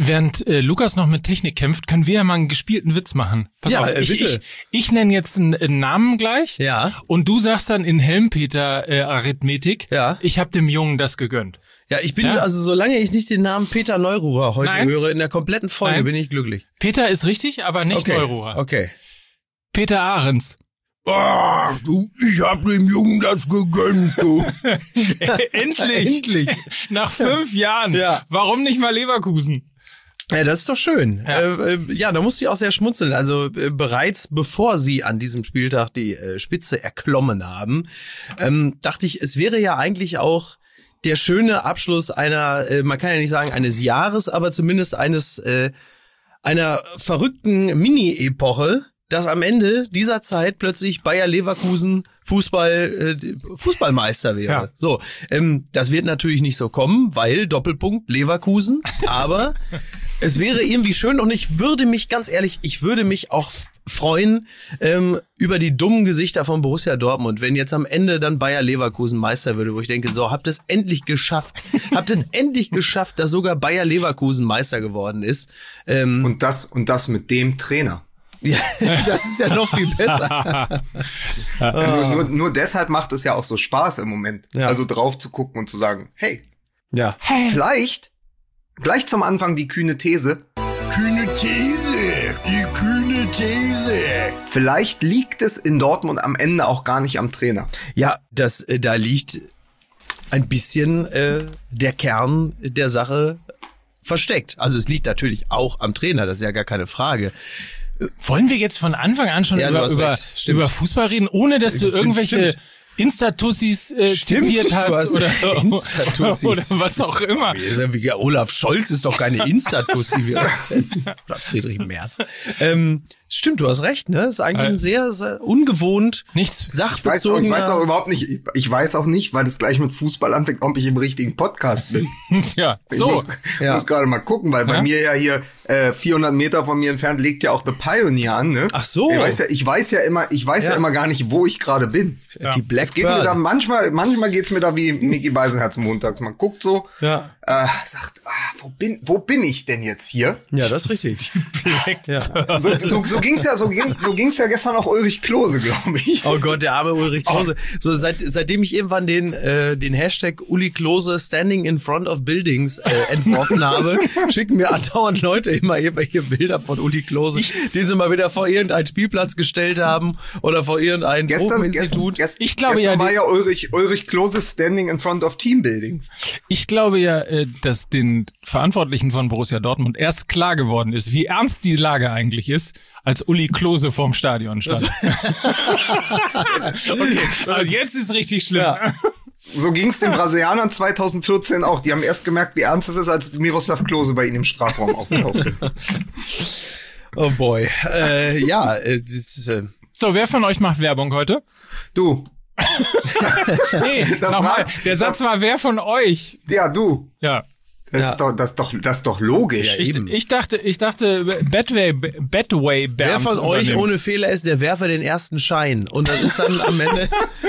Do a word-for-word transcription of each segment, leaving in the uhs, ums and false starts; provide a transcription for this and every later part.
Während äh, Lukas noch mit Technik kämpft, können wir ja mal einen gespielten Witz machen. Pass ja, auf, äh, ich, bitte. ich, ich nenne jetzt einen, einen Namen gleich. Ja. Und du sagst dann in Helmpeter-Arithmetik, äh, Ja. ich habe dem Jungen das gegönnt. Ja, ich bin, Ja? also solange ich nicht den Namen Peter Neururer heute Nein. höre, in der kompletten Folge Nein. bin ich glücklich. Peter ist richtig, aber nicht Okay, Neururer. okay. Peter Ahrens. Ach, du, ich hab dem Jungen das gegönnt, du. Endlich. Endlich. Nach fünf Jahren. Ja. Warum nicht mal Leverkusen? Ja, das ist doch schön. Ja. Äh, äh, ja, da musste ich auch sehr schmunzeln. Also äh, bereits bevor sie an diesem Spieltag die äh, Spitze erklommen haben, ähm, dachte ich, es wäre ja eigentlich auch der schöne Abschluss einer, äh, man kann ja nicht sagen eines Jahres, aber zumindest eines äh, einer verrückten Mini-Epoche, dass am Ende dieser Zeit plötzlich Bayer Leverkusen Fußball äh, Fußballmeister wäre. Ja. So, ähm, das wird natürlich nicht so kommen, weil Doppelpunkt Leverkusen, aber es wäre irgendwie schön und ich würde mich, ganz ehrlich, ich würde mich auch f- freuen ähm, über die dummen Gesichter von Borussia Dortmund, wenn jetzt am Ende dann Bayer Leverkusen Meister würde, wo ich denke, so, habt es endlich geschafft, habt es endlich geschafft, dass sogar Bayer Leverkusen Meister geworden ist. Ähm, Und das, und das mit dem Trainer. ja, das ist ja noch viel besser. Nur, nur, nur deshalb macht es ja auch so Spaß im Moment. Ja. Also drauf zu gucken und zu sagen, hey, Ja. vielleicht, gleich zum Anfang die kühne These, Kühne These, die kühne These. vielleicht liegt es in Dortmund am Ende auch gar nicht am Trainer. Ja, das, äh, da liegt ein bisschen äh, der Kern der Sache versteckt. Also es liegt natürlich auch am Trainer, das ist ja gar keine Frage. Wollen wir jetzt von Anfang an schon Ja, du über, hast über, recht. Stimmt. über Fußball reden, ohne dass du Stimmt, irgendwelche stimmt. Insta-Tussis äh, Stimmt, zitiert du hast hast oder, Insta-Tussis. oder was auch immer. Ist ja wie, Olaf Scholz ist doch keine Insta-Tussi. wie das denn? Oder Friedrich Merz. Ähm, stimmt, du hast recht, ne? Ist eigentlich ein sehr, sehr ungewohnt Nichts. Ich weiß, auch, ich sachbezogener... weiß auch überhaupt nicht, ich, ich weiß auch nicht, weil das gleich mit Fußball anfängt, ob ich im richtigen Podcast bin. Ja, Ich so. muss, Ja. muss gerade mal gucken, weil bei Ja? mir ja hier äh, vierhundert Meter von mir entfernt legt ja auch The Pioneer an, ne? Ach so. Ich weiß ja, ich weiß ja immer, ich weiß ja, Ja. immer gar nicht, wo ich gerade bin. Die Black Es geht mir da manchmal, manchmal geht's mir da wie Micky Beisenherz montags. Man guckt so, Ja. äh, sagt, ah, wo bin, wo bin ich denn jetzt hier? Ja, das ist richtig. Ja. So, so, so ging's ja, so ging, so ging's ja gestern auch Ulrich Klose, glaube ich. Oh Gott, der arme Ulrich Klose. So seit, seitdem ich irgendwann den äh, den Hashtag Uli Klose Standing in Front of Buildings äh, entworfen habe, schicken mir andauernd Leute immer irgendwelche Bilder von Uli Klose, den sie mal wieder vor irgendeinen Spielplatz gestellt haben oder vor irgendein Gestern, gestern, Tropeninstitut. gestern, Ich glaube gestern ja, war die- ja Ulrich, Ulrich Klose standing in front of Teambuildings. Ich glaube ja, äh, dass den Verantwortlichen von Borussia Dortmund erst klar geworden ist, wie ernst die Lage eigentlich ist, als Uli Klose vorm Stadion stand. Okay, also jetzt ist richtig schlimm. Ja. So ging's den Brasilianern zwanzig vierzehn auch. Die haben erst gemerkt, wie ernst es ist, als Miroslav Klose bei ihnen im Strafraum auftauchte. Oh boy. Äh, ja, äh, das ist, äh, So, wer von euch macht Werbung heute? Du, Nee, Da nochmal. frag- Der Satz war, wer von euch? ja, du. Ja. Das, Ja. ist, doch, das, ist, doch, das ist doch logisch. Ja, Ich, eben. ich dachte, ich dachte, Badway, Badway Bernd wer von euch übernimmt. ohne Fehler ist, der werfe den ersten Schein. Und das ist dann am Ende...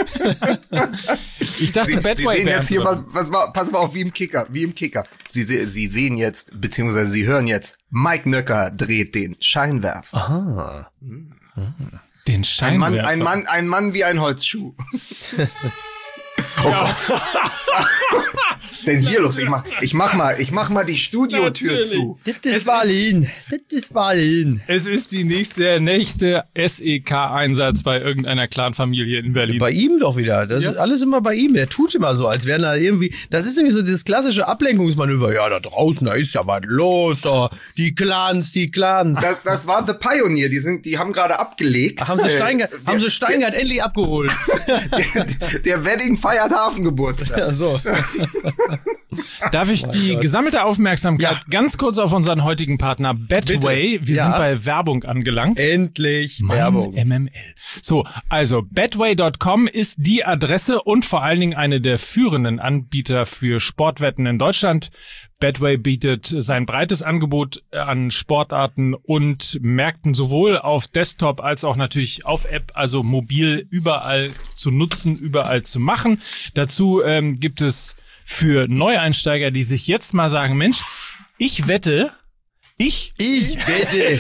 Ich dachte, Sie, Sie Badway sehen Bernd jetzt hier, was, übernimmt. was war, pass mal auf, wie im Kicker, wie im Kicker. Sie, se- Sie sehen jetzt, beziehungsweise Sie hören jetzt, Mike Nöcker dreht den Scheinwerfer. Ah. Den Ein Scheinwerfer. Mann, ein Mann, ein Mann wie ein Holzschuh. Oh Gott. Was ist denn hier los? Ich mach, ich mach mal, ich mach mal die Studiotür Natürlich. zu. Das ist Berlin. Das ist Berlin. Es ist die nächste, der nächste S E K-Einsatz bei irgendeiner Clanfamilie in Berlin. Bei ihm doch wieder. Das Ja. ist alles immer bei ihm. Der tut immer so, als wären da irgendwie. Das ist nämlich so das klassische Ablenkungsmanöver. Ja, da draußen, da ist ja was los. Da. Die Clans, die Clans. Das, das war The Pioneer, die sind, die haben gerade abgelegt. Ach, haben sie Äh, Steingart, der, haben sie Steingart endlich abgeholt. der, der Wedding feiert Hafengeburtstag. Ja, so. Darf ich die Gott. gesammelte Aufmerksamkeit Ja. ganz kurz auf unseren heutigen Partner Badway. Bitte. Wir Ja. sind bei Werbung angelangt. Endlich Mann, Werbung. M M L. So, also badway Punkt com ist die Adresse und vor allen Dingen eine der führenden Anbieter für Sportwetten in Deutschland. Badway bietet sein breites Angebot an Sportarten und Märkten sowohl auf Desktop als auch natürlich auf App, also mobil überall zu nutzen, überall zu machen. Dazu ähm, gibt es für Neueinsteiger, die sich jetzt mal sagen, Mensch, ich wette Ich? Ich bitte.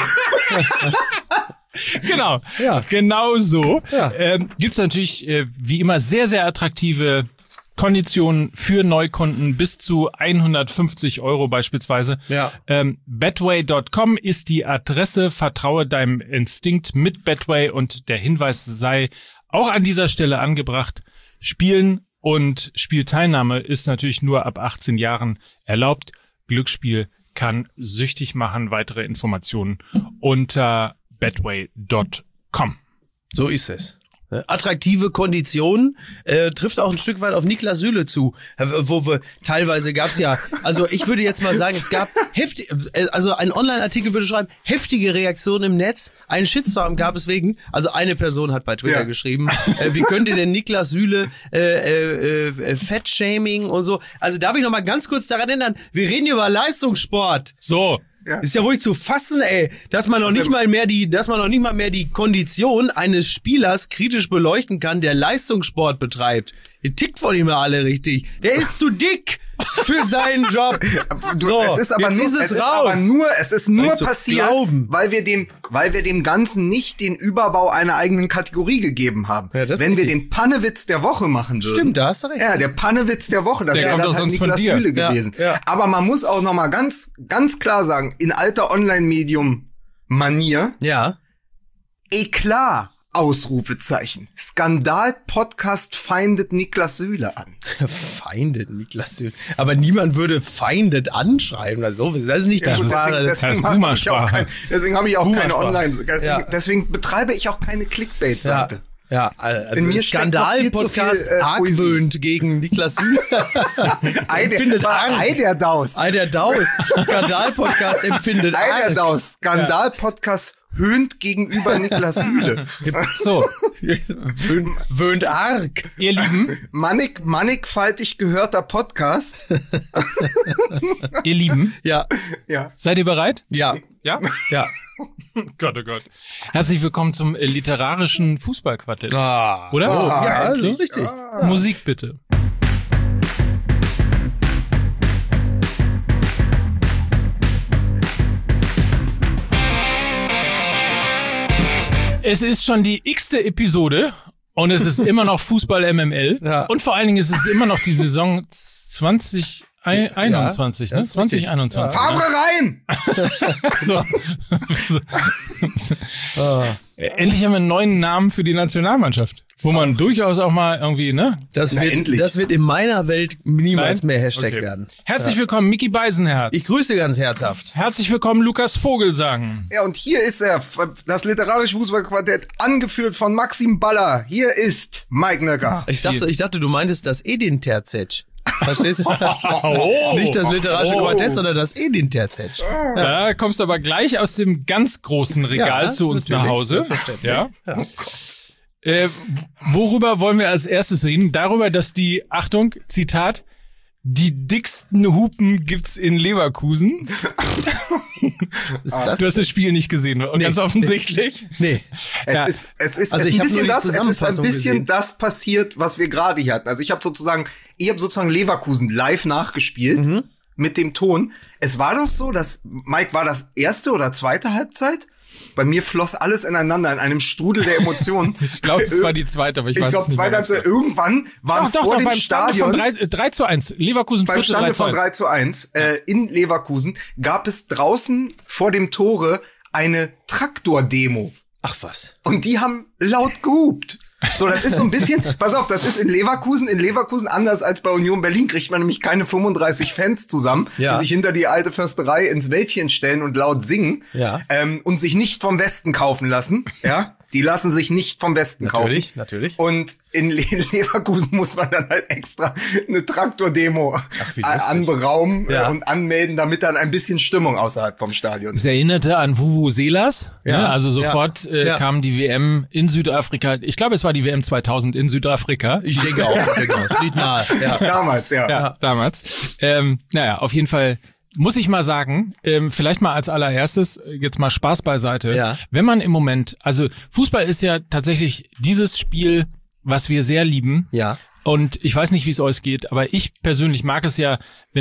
Genau, Ja. genau so. Ja. Ähm, gibt's natürlich äh, wie immer sehr, sehr attraktive Konditionen für Neukunden bis zu hundertfünfzig Euro beispielsweise. Ja. Ähm, Betway Punkt com ist die Adresse. Vertraue deinem Instinkt mit Betway und der Hinweis sei auch an dieser Stelle angebracht. Spielen und Spielteilnahme ist natürlich nur ab achtzehn Jahren erlaubt. Glücksspiel kann süchtig machen. Weitere Informationen unter Betway Punkt com. So ist es. Attraktive Konditionen äh, trifft auch ein Stück weit auf Niklas Süle zu, äh, wo wir teilweise gab's ja, also ich würde jetzt mal sagen, es gab heftig, äh, also ein Online-Artikel würde schreiben, heftige Reaktionen im Netz, einen Shitstorm gab es wegen, also eine Person hat bei Twitter Ja. geschrieben, äh, wie könnte denn Niklas Süle äh, äh, äh, Fettshaming und so, also darf ich noch mal ganz kurz daran erinnern, wir reden hier über Leistungssport. So, Ja. Ist ja wohl zu fassen, ey, dass man noch nicht mal mehr die, dass man noch nicht mal mehr die Kondition eines Spielers kritisch beleuchten kann, der Leistungssport betreibt. Ihr tickt von ihm ja alle richtig. Der ist zu dick für seinen Job. Du, So, es ist aber jetzt nur, ist es es ist raus. aber nur, es ist nur Nicht zu passiert, glauben. weil wir dem, weil wir dem Ganzen nicht den Überbau einer eigenen Kategorie gegeben haben. Ja, das ist Wenn wir richtig. den Pannewitz der Woche machen würden. Stimmt, da hast du recht. Ja, der Pannewitz der Woche, das Der wäre kommt dann doch halt sonst von Niklas dir. Süle Ja, gewesen. ja. Aber man muss auch noch mal ganz, ganz klar sagen, in alter Online-Medium-Manier, Ja. Eklat, Ausrufezeichen. Skandal-Podcast feindet Niklas Süle an. Feindet Niklas Süle. Aber niemand würde feindet anschreiben. Also, das ist nicht die Ja, das ist- Sprache. das heißt mache ich auch Boomer-Sprache. kein, deswegen habe ich auch keine Boomer-Sprache. Online. Deswegen, Ja. deswegen betreibe ich auch keine Ja, Clickbait-Seite. ja, also In mir steckt noch viel zu Skandal-Podcast viel, äh, Poesie. argwöhnt gegen Niklas Süle. Ei der, Empfindet Angst. Ei der Daus. Ei der Daus. Skandal-Podcast empfindet Ei der Arg. Daus. Skandal-Podcast höhnt gegenüber Niklas Süle. so, Wöhnt, wöhnt arg. ihr Lieben, Mannig, mannigfaltig gehörter Podcast. ihr Lieben, Ja, Ja. seid ihr bereit? ja, Ja? ja. Gott, oh Gott. Herzlich willkommen zum äh, literarischen Fußballquartett. Ah, Oder? So, Ah, ja, das endlich. ist richtig. Musik bitte. Es ist schon die x-te Episode und es ist immer noch Fußball M M L. Ja. Und vor allen Dingen ist es immer noch die Saison zwanzig einundzwanzig, Ja, ne? das ist richtig. zwanzig einundzwanzig. Favre rein! So. Ah, Endlich haben wir einen neuen Namen für die Nationalmannschaft, wo man durchaus auch mal irgendwie, ne? das, Na, wird, endlich. das wird in meiner Welt niemals Nein? mehr Hashtag Okay. werden. Herzlich willkommen, Micky Beisenherz. Ich grüße ganz herzhaft. Herzlich willkommen, Lukas Vogelsang. Ja, und hier ist er, das literarische Fußballquartett, angeführt von Maxim Baller. Hier ist Mike Nöcker. Ich dachte, ich dachte, du meintest das Edin Terzic. Verstehst du? Oh. Nicht das literarische Oh. Quartett, sondern das Edin Terzic. Da kommst du aber gleich aus dem ganz großen Regal Ja, zu uns natürlich, nach Hause. selbstverständlich. Ja. Ja. Äh, worüber wollen wir als erstes reden? Darüber, dass die, Achtung, Zitat, die dicksten Hupen gibt's in Leverkusen. Ist das? Du hast das Spiel nicht gesehen, und Nee. ganz offensichtlich. Nee. Es Ja. ist, es ist, Also es ich ist hab ein nur bisschen die das, es ist ein Zusammenfassung bisschen gesehen. das passiert, was wir gerade hier hatten. Also ich habe sozusagen, ich habe sozusagen Leverkusen live nachgespielt Mhm. mit dem Ton. Es war doch so, dass Mike war das erste oder zweite Halbzeit. Bei mir floss alles ineinander in einem Strudel der Emotionen. Ich glaube, es war die zweite, aber ich, Ich weiß glaube, es nicht mehr zweite ganz Halbzeit, genau. irgendwann waren Doch, doch, vor doch, dem beim Stande Stadion, von drei, äh, drei zu eins. Leverkusen beim führte drei Stande zu von eins. drei zu eins äh, in Leverkusen gab es draußen vor dem Tore eine Traktor-Demo. Ach was. Und die haben laut gehupt. So, das ist so ein bisschen, pass auf, das ist in Leverkusen, in Leverkusen anders als bei Union Berlin kriegt man nämlich keine fünfunddreißig Fans zusammen, Ja. die sich hinter die alte Försterei ins Wäldchen stellen und laut singen, Ja. ähm, und sich nicht vom Westen kaufen lassen, ja. Die lassen sich nicht vom Westen Natürlich, kaufen. natürlich. Und in Le Leverkusen muss man dann halt extra eine Traktordemo wie a- lustig. anberaumen Ja. äh, und anmelden, damit dann ein bisschen Stimmung außerhalb vom Stadion ist. Es erinnerte an Vuvuzelas. Ja, Ne? Also sofort ja, äh, ja. kam die W M in Südafrika. Ich glaube, es war die W M zweitausend in Südafrika. Ich denke auch. Ich denke auch. Es liegt nahe. Ja. Damals, ja. Ja, damals. Ähm, naja, auf jeden Fall muss ich mal sagen, ähm, vielleicht mal als allererstes, äh, jetzt mal Spaß beiseite. Ja. Wenn man im Moment, also Fußball ist ja tatsächlich dieses Spiel, was wir sehr lieben. Ja. Und ich weiß nicht, wie es euch geht, aber ich persönlich mag es ja, wenn es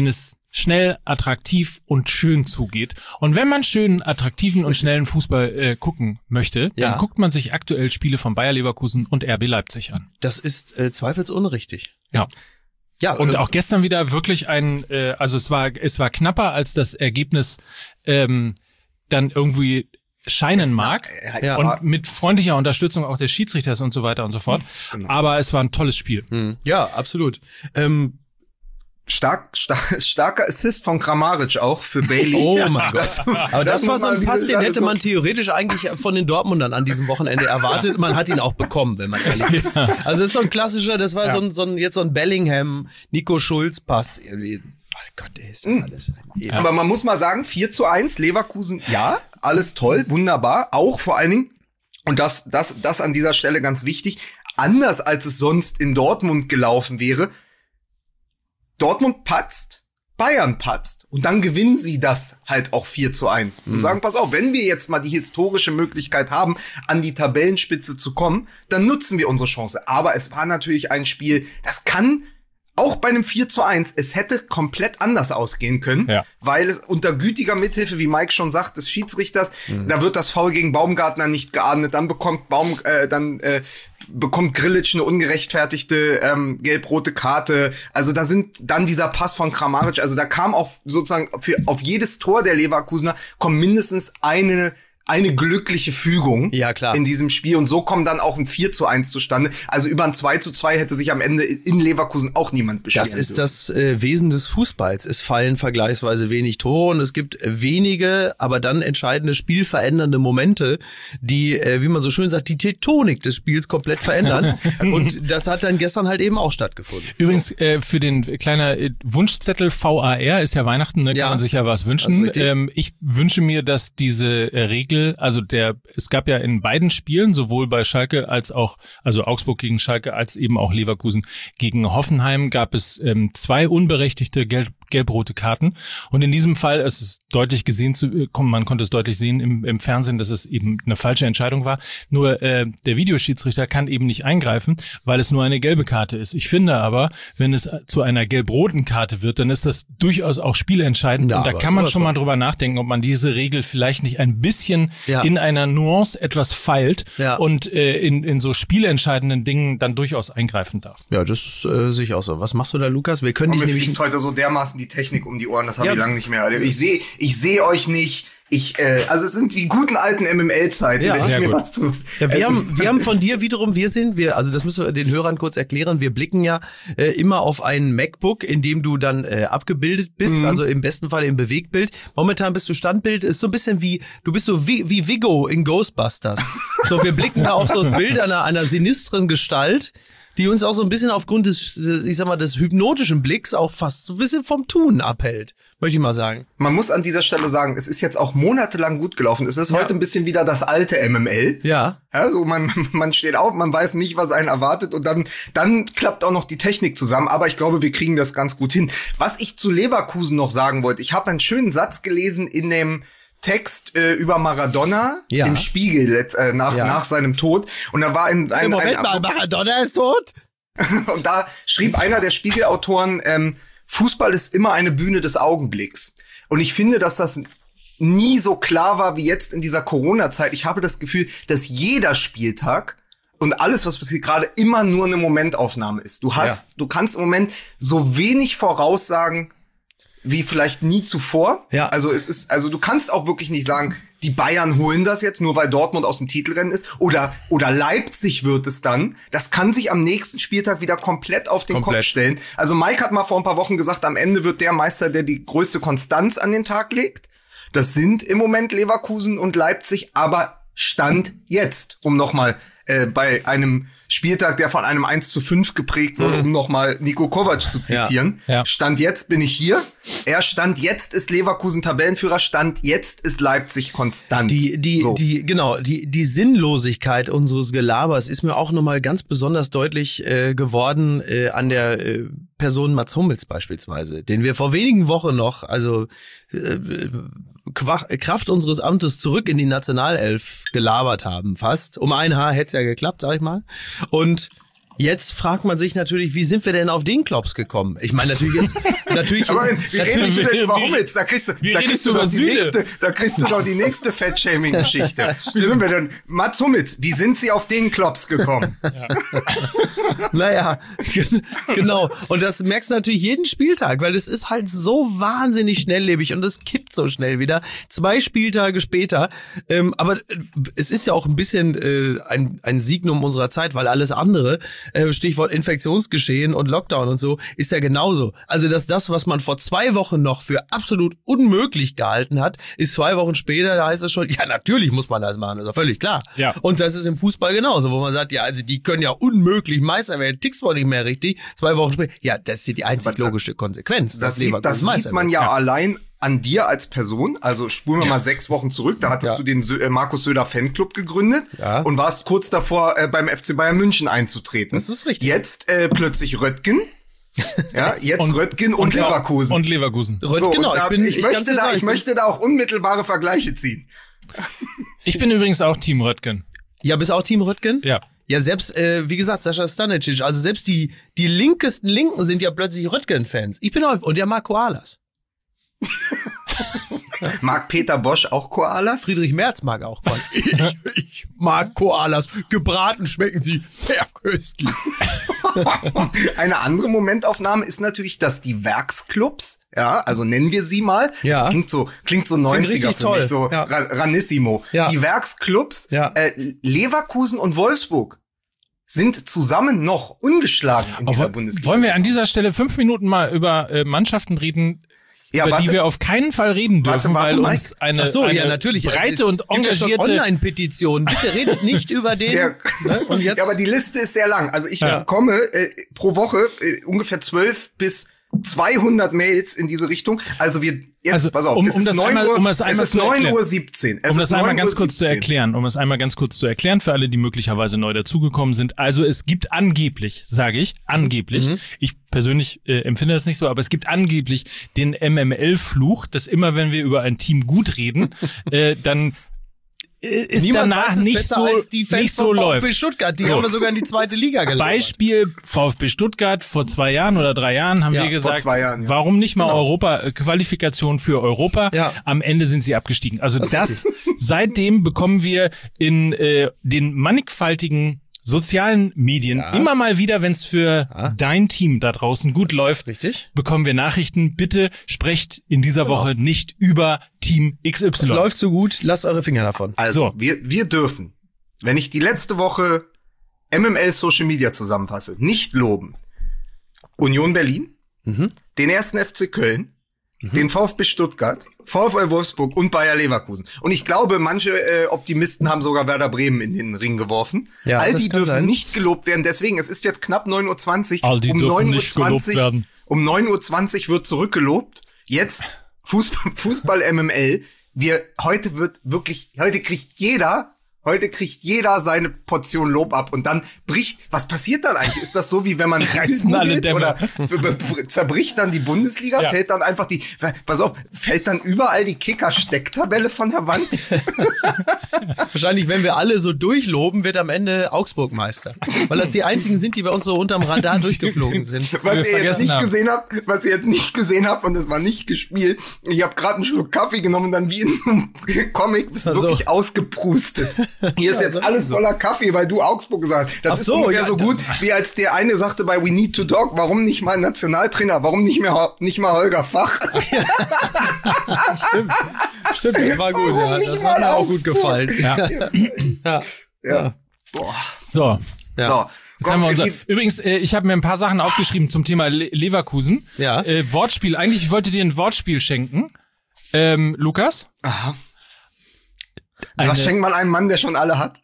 schnell, attraktiv und schön zugeht. Und wenn man schönen, attraktiven und schnellen Fußball äh, gucken möchte, Ja. dann guckt man sich aktuell Spiele von Bayer Leverkusen und R B Leipzig an. Das ist äh, zweifelsohne richtig. Ja. Ja, Und äh, auch gestern wieder wirklich ein, äh, also es war es war knapper, als das Ergebnis ähm, dann irgendwie scheinen mag. Ja. Und mit freundlicher Unterstützung auch des Schiedsrichters und so weiter und so fort. Genau. Aber es war ein tolles Spiel. hm, ja, absolut. Ähm, Stark, stark, starker Assist von Kramaric auch für Bailey. Oh mein Gott. Aber das, Das war muss so ein man Pass, wieder den sagen, hätte so- man theoretisch eigentlich von den Dortmundern an diesem Wochenende erwartet. Man hat ihn auch bekommen, wenn man ehrlich ist. Also das ist so ein klassischer, das war Ja. so ein, so ein, jetzt so ein Bellingham, Nico Schulz Pass irgendwie. Oh Gott, ey, ist das alles. Ja. Aber man muss mal sagen, vier zu eins, Leverkusen, ja, alles toll, wunderbar. Auch vor allen Dingen, und das, das, das an dieser Stelle ganz wichtig, anders als es sonst in Dortmund gelaufen wäre, Dortmund patzt, Bayern patzt. Und dann gewinnen sie das halt auch vier zu eins. Und sagen, pass auf, wenn wir jetzt mal die historische Möglichkeit haben, an die Tabellenspitze zu kommen, dann nutzen wir unsere Chance. Aber es war natürlich ein Spiel, das kann auch bei einem vier zu eins, es hätte komplett anders ausgehen können, Ja. weil es unter gütiger Mithilfe, wie Mike schon sagt, des Schiedsrichters, da wird das Foul gegen Baumgartner nicht geahndet, dann bekommt Baum, äh, dann äh, bekommt Grilic eine ungerechtfertigte ähm, gelb-rote Karte. Also da sind dann dieser Pass von Kramaric, also da kam auch sozusagen für auf jedes Tor der Leverkusener kommt mindestens eine eine glückliche Fügung Ja, klar. in diesem Spiel. Und so kommt dann auch ein vier zu eins zustande. Also über ein zwei zu zwei hätte sich am Ende in Leverkusen auch niemand beschweren Das ist dürfen. das äh, Wesen des Fußballs. Es fallen vergleichsweise wenig Tore und es gibt wenige, aber dann entscheidende spielverändernde Momente, die, äh, wie man so schön sagt, die Tektonik des Spiels komplett verändern. Und das hat dann gestern halt eben auch stattgefunden. Übrigens, äh, für den kleiner äh, Wunschzettel V A R ist ja Weihnachten, ne, Ja. kann man sich ja was Das wünschen. ist richtig. Ähm, ich wünsche mir, dass diese äh, Regel, also der, es gab ja in beiden Spielen, sowohl bei Schalke als auch, also Augsburg gegen Schalke, als eben auch Leverkusen gegen Hoffenheim, gab es ähm, zwei unberechtigte gelb, gelb-rote Karten. Und in diesem Fall, es ist deutlich gesehen zu, äh, man konnte es deutlich sehen im, im Fernsehen, dass es eben eine falsche Entscheidung war. Nur äh, der Videoschiedsrichter kann eben nicht eingreifen, weil es nur eine gelbe Karte ist. Ich finde aber, wenn es zu einer gelb-roten Karte wird, dann ist das durchaus auch spielentscheidend. Ja, und da aber kann man sowas schon mal von. drüber nachdenken, ob man diese Regel vielleicht nicht ein bisschen Ja. in einer Nuance etwas feilt Ja. und äh, in, in so spielentscheidenden Dingen dann durchaus eingreifen darf. Ja, das äh, sehe ich auch so. Was machst du da, Lukas? Wir können Und dich mir nämlich... fliegt heute so dermaßen die Technik um die Ohren, das habe Ja. ich lange nicht mehr erlebt. Ich sehe ich sehe euch nicht. Ich, äh, also es sind wie guten alten M M L-Zeiten, Ja, wenn sehr ich mir gut. was zu. Ja, wir also, haben, wir haben von dir wiederum, wir sind, wir, also das müssen wir den Hörern kurz erklären, wir blicken ja äh, immer auf ein MacBook, in dem du dann äh, abgebildet bist, Mhm. also im besten Fall im Bewegtbild. Momentan bist du Standbild, ist so ein bisschen wie, du bist so wie, wie Viggo in Ghostbusters. So, wir blicken da auf so das Bild einer, einer sinistren Gestalt, die uns auch so ein bisschen aufgrund des, ich sag mal, des hypnotischen Blicks auch fast so ein bisschen vom Tun abhält, möchte ich mal sagen. Man muss an dieser Stelle sagen, es ist jetzt auch monatelang gut gelaufen. Es ist heute ein bisschen wieder das alte M M L. Ja. Ja, so man, man steht auf, man weiß nicht, was einen erwartet und dann, dann klappt auch noch die Technik zusammen. Aber ich glaube, wir kriegen das ganz gut hin. Was ich zu Leverkusen noch sagen wollte, ich habe einen schönen Satz gelesen in dem Text äh, über Maradona Ja. im Spiegel letzt, äh, nach, Ja. nach seinem Tod. Und da war ein, ein, Moment ein, mal, Maradona ist tot? und da schrieb einer der Spiegelautoren, ähm, Fußball ist immer eine Bühne des Augenblicks. Und ich finde, dass das nie so klar war wie jetzt in dieser Corona-Zeit. Ich habe das Gefühl, dass jeder Spieltag und alles, was passiert, gerade immer nur eine Momentaufnahme ist. Du hast, Ja. du kannst im Moment so wenig voraussagen wie vielleicht nie zuvor. Ja. Also es ist, also du kannst auch wirklich nicht sagen, die Bayern holen das jetzt, nur weil Dortmund aus dem Titelrennen ist. Oder, oder Leipzig wird es dann. Das kann sich am nächsten Spieltag wieder komplett auf den Komplett. Kopf stellen. Also Mike hat mal vor ein paar Wochen gesagt, am Ende wird der Meister, der die größte Konstanz an den Tag legt. Das sind im Moment Leverkusen und Leipzig, aber Stand jetzt, um nochmal äh, bei einem Spieltag, der von einem eins zu fünf geprägt wurde, um nochmal Niko Kovac zu zitieren. Ja. Ja. Stand jetzt bin ich hier. Er Stand jetzt ist Leverkusen Tabellenführer. Stand jetzt ist Leipzig konstant. Die, die, So. die, genau, die, die Sinnlosigkeit unseres Gelabers ist mir auch nochmal ganz besonders deutlich äh, geworden äh, an der äh, Person Mats Hummels beispielsweise, den wir vor wenigen Wochen noch, also äh, Qua- Kraft unseres Amtes zurück in die Nationalelf gelabert haben, fast. Um ein Haar hätte es ja geklappt, sag ich mal. Und Jetzt fragt man sich natürlich, wie sind wir denn auf den Klops gekommen? Ich meine, natürlich ist, natürlich Aber ist, wie natürlich, redest du denn, warum jetzt? Da kriegst du, Wie da redest kriegst du du doch über die Süle? nächste, da kriegst du doch die nächste Fettshaming-Geschichte. Wie sind wir denn? Mats Hummels, wie sind Sie auf den Klops gekommen? naja, genau. Und das merkst du natürlich jeden Spieltag, weil das ist halt so wahnsinnig schnelllebig und es kippt so schnell wieder. Zwei Spieltage später. Ähm, aber es ist ja auch ein bisschen äh, ein, ein Signum unserer Zeit, weil alles andere, äh, Stichwort Infektionsgeschehen und Lockdown und so, ist ja genauso. Also, dass das, was man vor zwei Wochen noch für absolut unmöglich gehalten hat, ist zwei Wochen später, da heißt es schon, ja, natürlich muss man das machen, ist ja völlig klar. Ja. Und das ist im Fußball genauso, wo man sagt, ja, also die können ja unmöglich Meister werden, tickst wohl nicht mehr richtig. Zwei Wochen später, ja, das ist die einzig logische Konsequenz. Das, sieht, das sieht man ja, ja allein an dir als Person. Also spulen wir mal sechs Wochen zurück. Da hattest ja. du den äh, Markus Söder Fanclub gegründet ja. und warst kurz davor, äh, beim F C Bayern München einzutreten. Das ist richtig. Jetzt äh, plötzlich Röttgen. Ja, jetzt und, Röttgen und, und Leverkusen. Und Leverkusen. Röttgen, so, genau. Da, ich, bin, ich, ich, möchte da, ich möchte da auch unmittelbare Vergleiche ziehen. Ich bin übrigens auch Team Röttgen. Ja, bist auch Team Röttgen? Ja. Ja, selbst, äh, wie gesagt, Sascha Stanicic, also selbst die die linkesten Linken sind ja plötzlich Röttgen-Fans. Ich bin auch, und der mag Koalas. Mag Peter Bosch auch Koalas? Friedrich Merz mag auch Koalas. Ich, ich mag Koalas. Gebraten schmecken sie sehr köstlich. Eine andere Momentaufnahme ist natürlich, dass die Werksclubs, ja, also nennen wir sie mal, ja. das klingt so, klingt so neunziger für toll. mich, so ja. Ranissimo. Ja. Die Werksclubs, ja. äh, Leverkusen und Wolfsburg sind zusammen noch ungeschlagen in dieser Aber Bundesliga. Wollen wir an dieser Stelle fünf Minuten mal über äh, Mannschaften reden, ja, über warte, die wir auf keinen Fall reden dürfen, warte, warte, weil uns eine, Ach so, eine ja, natürlich. breite und Gibt ja schon engagierte Online-Petitionen. Bitte redet nicht über den. Ja. Ne? Und jetzt ja, aber die Liste ist sehr lang. Also ich Ja. bekomme äh, pro Woche äh, ungefähr zwölf bis zweihundert Mails in diese Richtung. Also wir jetzt Also, pass auf, um- es um ist das neun einmal- Uhr, um das einmal es ist zu neun erklären. Uhr siebzehn. Es Um ist das einmal neun ganz Uhr kurz zu siebzehn. erklären, um es einmal ganz kurz zu erklären für alle, die möglicherweise neu dazugekommen sind. Also es gibt angeblich, sage ich, angeblich, Mhm. ich persönlich äh, empfinde das nicht so, aber es gibt angeblich den M M L-Fluch, dass immer, wenn wir über ein Team gut reden, äh, dann äh, ist Niemand danach weiß es nicht besser so, als die Fans nicht so von läuft. VfB Stuttgart. Die So. haben wir sogar in die zweite Liga gelabert. Beispiel VfB Stuttgart vor zwei Jahren oder drei Jahren haben Ja, wir vor gesagt, zwei Jahren, ja. warum nicht mal Genau. Europa, äh, Qualifikation für Europa? Ja. Am Ende sind sie abgestiegen. Also Das das, ist seitdem bekommen wir in äh, den mannigfaltigen sozialen Medien Ja. immer mal wieder, wenn es für Ja. dein Team da draußen gut läuft, Richtig. bekommen wir Nachrichten. Bitte sprecht in dieser Genau. Woche nicht über Team X Es Y. läuft so gut, lasst eure Finger davon. Also, So. wir, wir dürfen, wenn ich die letzte Woche M M L Social Media zusammenfasse, nicht loben. Union Berlin, Mhm. den ersten F C Köln, den VfB Stuttgart, VfL Wolfsburg und Bayer Leverkusen. Und ich glaube, manche äh, Optimisten haben sogar Werder Bremen in den Ring geworfen. Ja, All das die kann dürfen sein. nicht gelobt werden. Deswegen, es ist jetzt knapp neun Uhr zwanzig. All die um dürfen neun Uhr nicht gelobt zwanzig werden. Um neun Uhr zwanzig wird zurückgelobt. Jetzt Fußball, Fußball M M L. Wir, heute wird wirklich, heute kriegt jeder, heute kriegt jeder seine Portion Lob ab und dann bricht, was passiert dann eigentlich? Ist das so, wie wenn man Reißen alle googelt Dämme. oder b- b- zerbricht dann die Bundesliga? Ja. Fällt dann einfach die, pass auf, fällt dann überall die Kicker-Stecktabelle von der Wand? Wahrscheinlich, wenn wir alle so durchloben, wird am Ende Augsburg Meister. Weil das die einzigen sind, die bei uns so unterm Radar durchgeflogen sind. Was wir ihr jetzt vergessen nicht haben. gesehen habt, was ihr jetzt nicht gesehen habt und es war nicht gespielt. Ich habe gerade einen Schluck Kaffee genommen und dann wie in so einem Comic bist du Ach so. wirklich ausgeprustet. Hier ist Ja, jetzt so alles so. voller Kaffee, weil du Augsburg gesagt hast. Das Ach ist so, ungefähr ja, so das- gut, wie als der eine sagte bei We Need to Talk, warum nicht mal Nationaltrainer, warum nicht mehr nicht mal Holger Fach? Stimmt, stimmt, das war gut, Warum ja. nicht Das mal hat mir auch gut Augsburg? gefallen. Ja. Ja. Ja. Boah. So. Ja. So. Jetzt haben wir unser, die- übrigens, äh, ich habe mir ein paar Sachen aufgeschrieben zum Thema Le Leverkusen. Ja. Äh, Wortspiel. Eigentlich, ich wollte dir ein Wortspiel schenken. Ähm, Lukas? Aha. Eine, Was schenkt man einem Mann, der schon alle hat?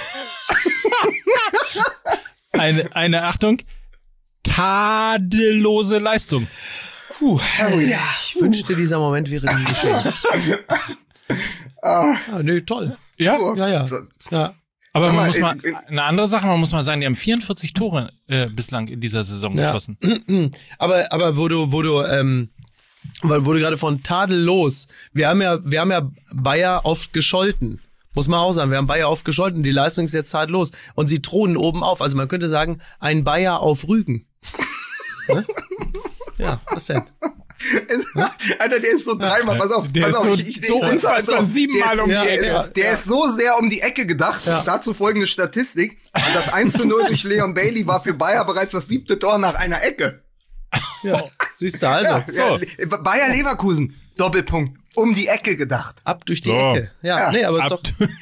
eine, eine, Achtung, tadellose Leistung. Puh, ich wünschte, dieser Moment wäre nie geschehen. Ah, nee, toll. Ja? Ja, ja. So. Ja. Aber Sag man mal, muss mal, in- in- eine andere Sache, man muss mal sagen, die haben vierundvierzig Tore äh, bislang in dieser Saison Ja. geschossen. Aber, aber wo du, wo du, ähm, weil wo du gerade von tadellos, wir haben ja, wir haben ja Bayer oft gescholten. Muss man auch sagen, wir haben Bayer aufgescholten, die Leistung ist jetzt zeitlos. Und sie thronen oben auf. Also man könnte sagen, ein Bayer auf Rügen. Ne? Ja, was denn? Alter, der ist so dreimal, pass auf, der pass ist auf, so, ich, ich, so ich unfassbar siebenmal um die der Ecke. Ist, der ja. ist so sehr um die Ecke gedacht. Ja. Dazu folgende Statistik. Das eins zu null durch Leon Bailey war für Bayer bereits das siebte Tor nach einer Ecke. Ja, siehst du also. Ja, so. Ja, Bayer Leverkusen, Doppelpunkt, um die Ecke gedacht. Ab durch die so. Ecke. Ja, ja, nee, aber ist Ab doch...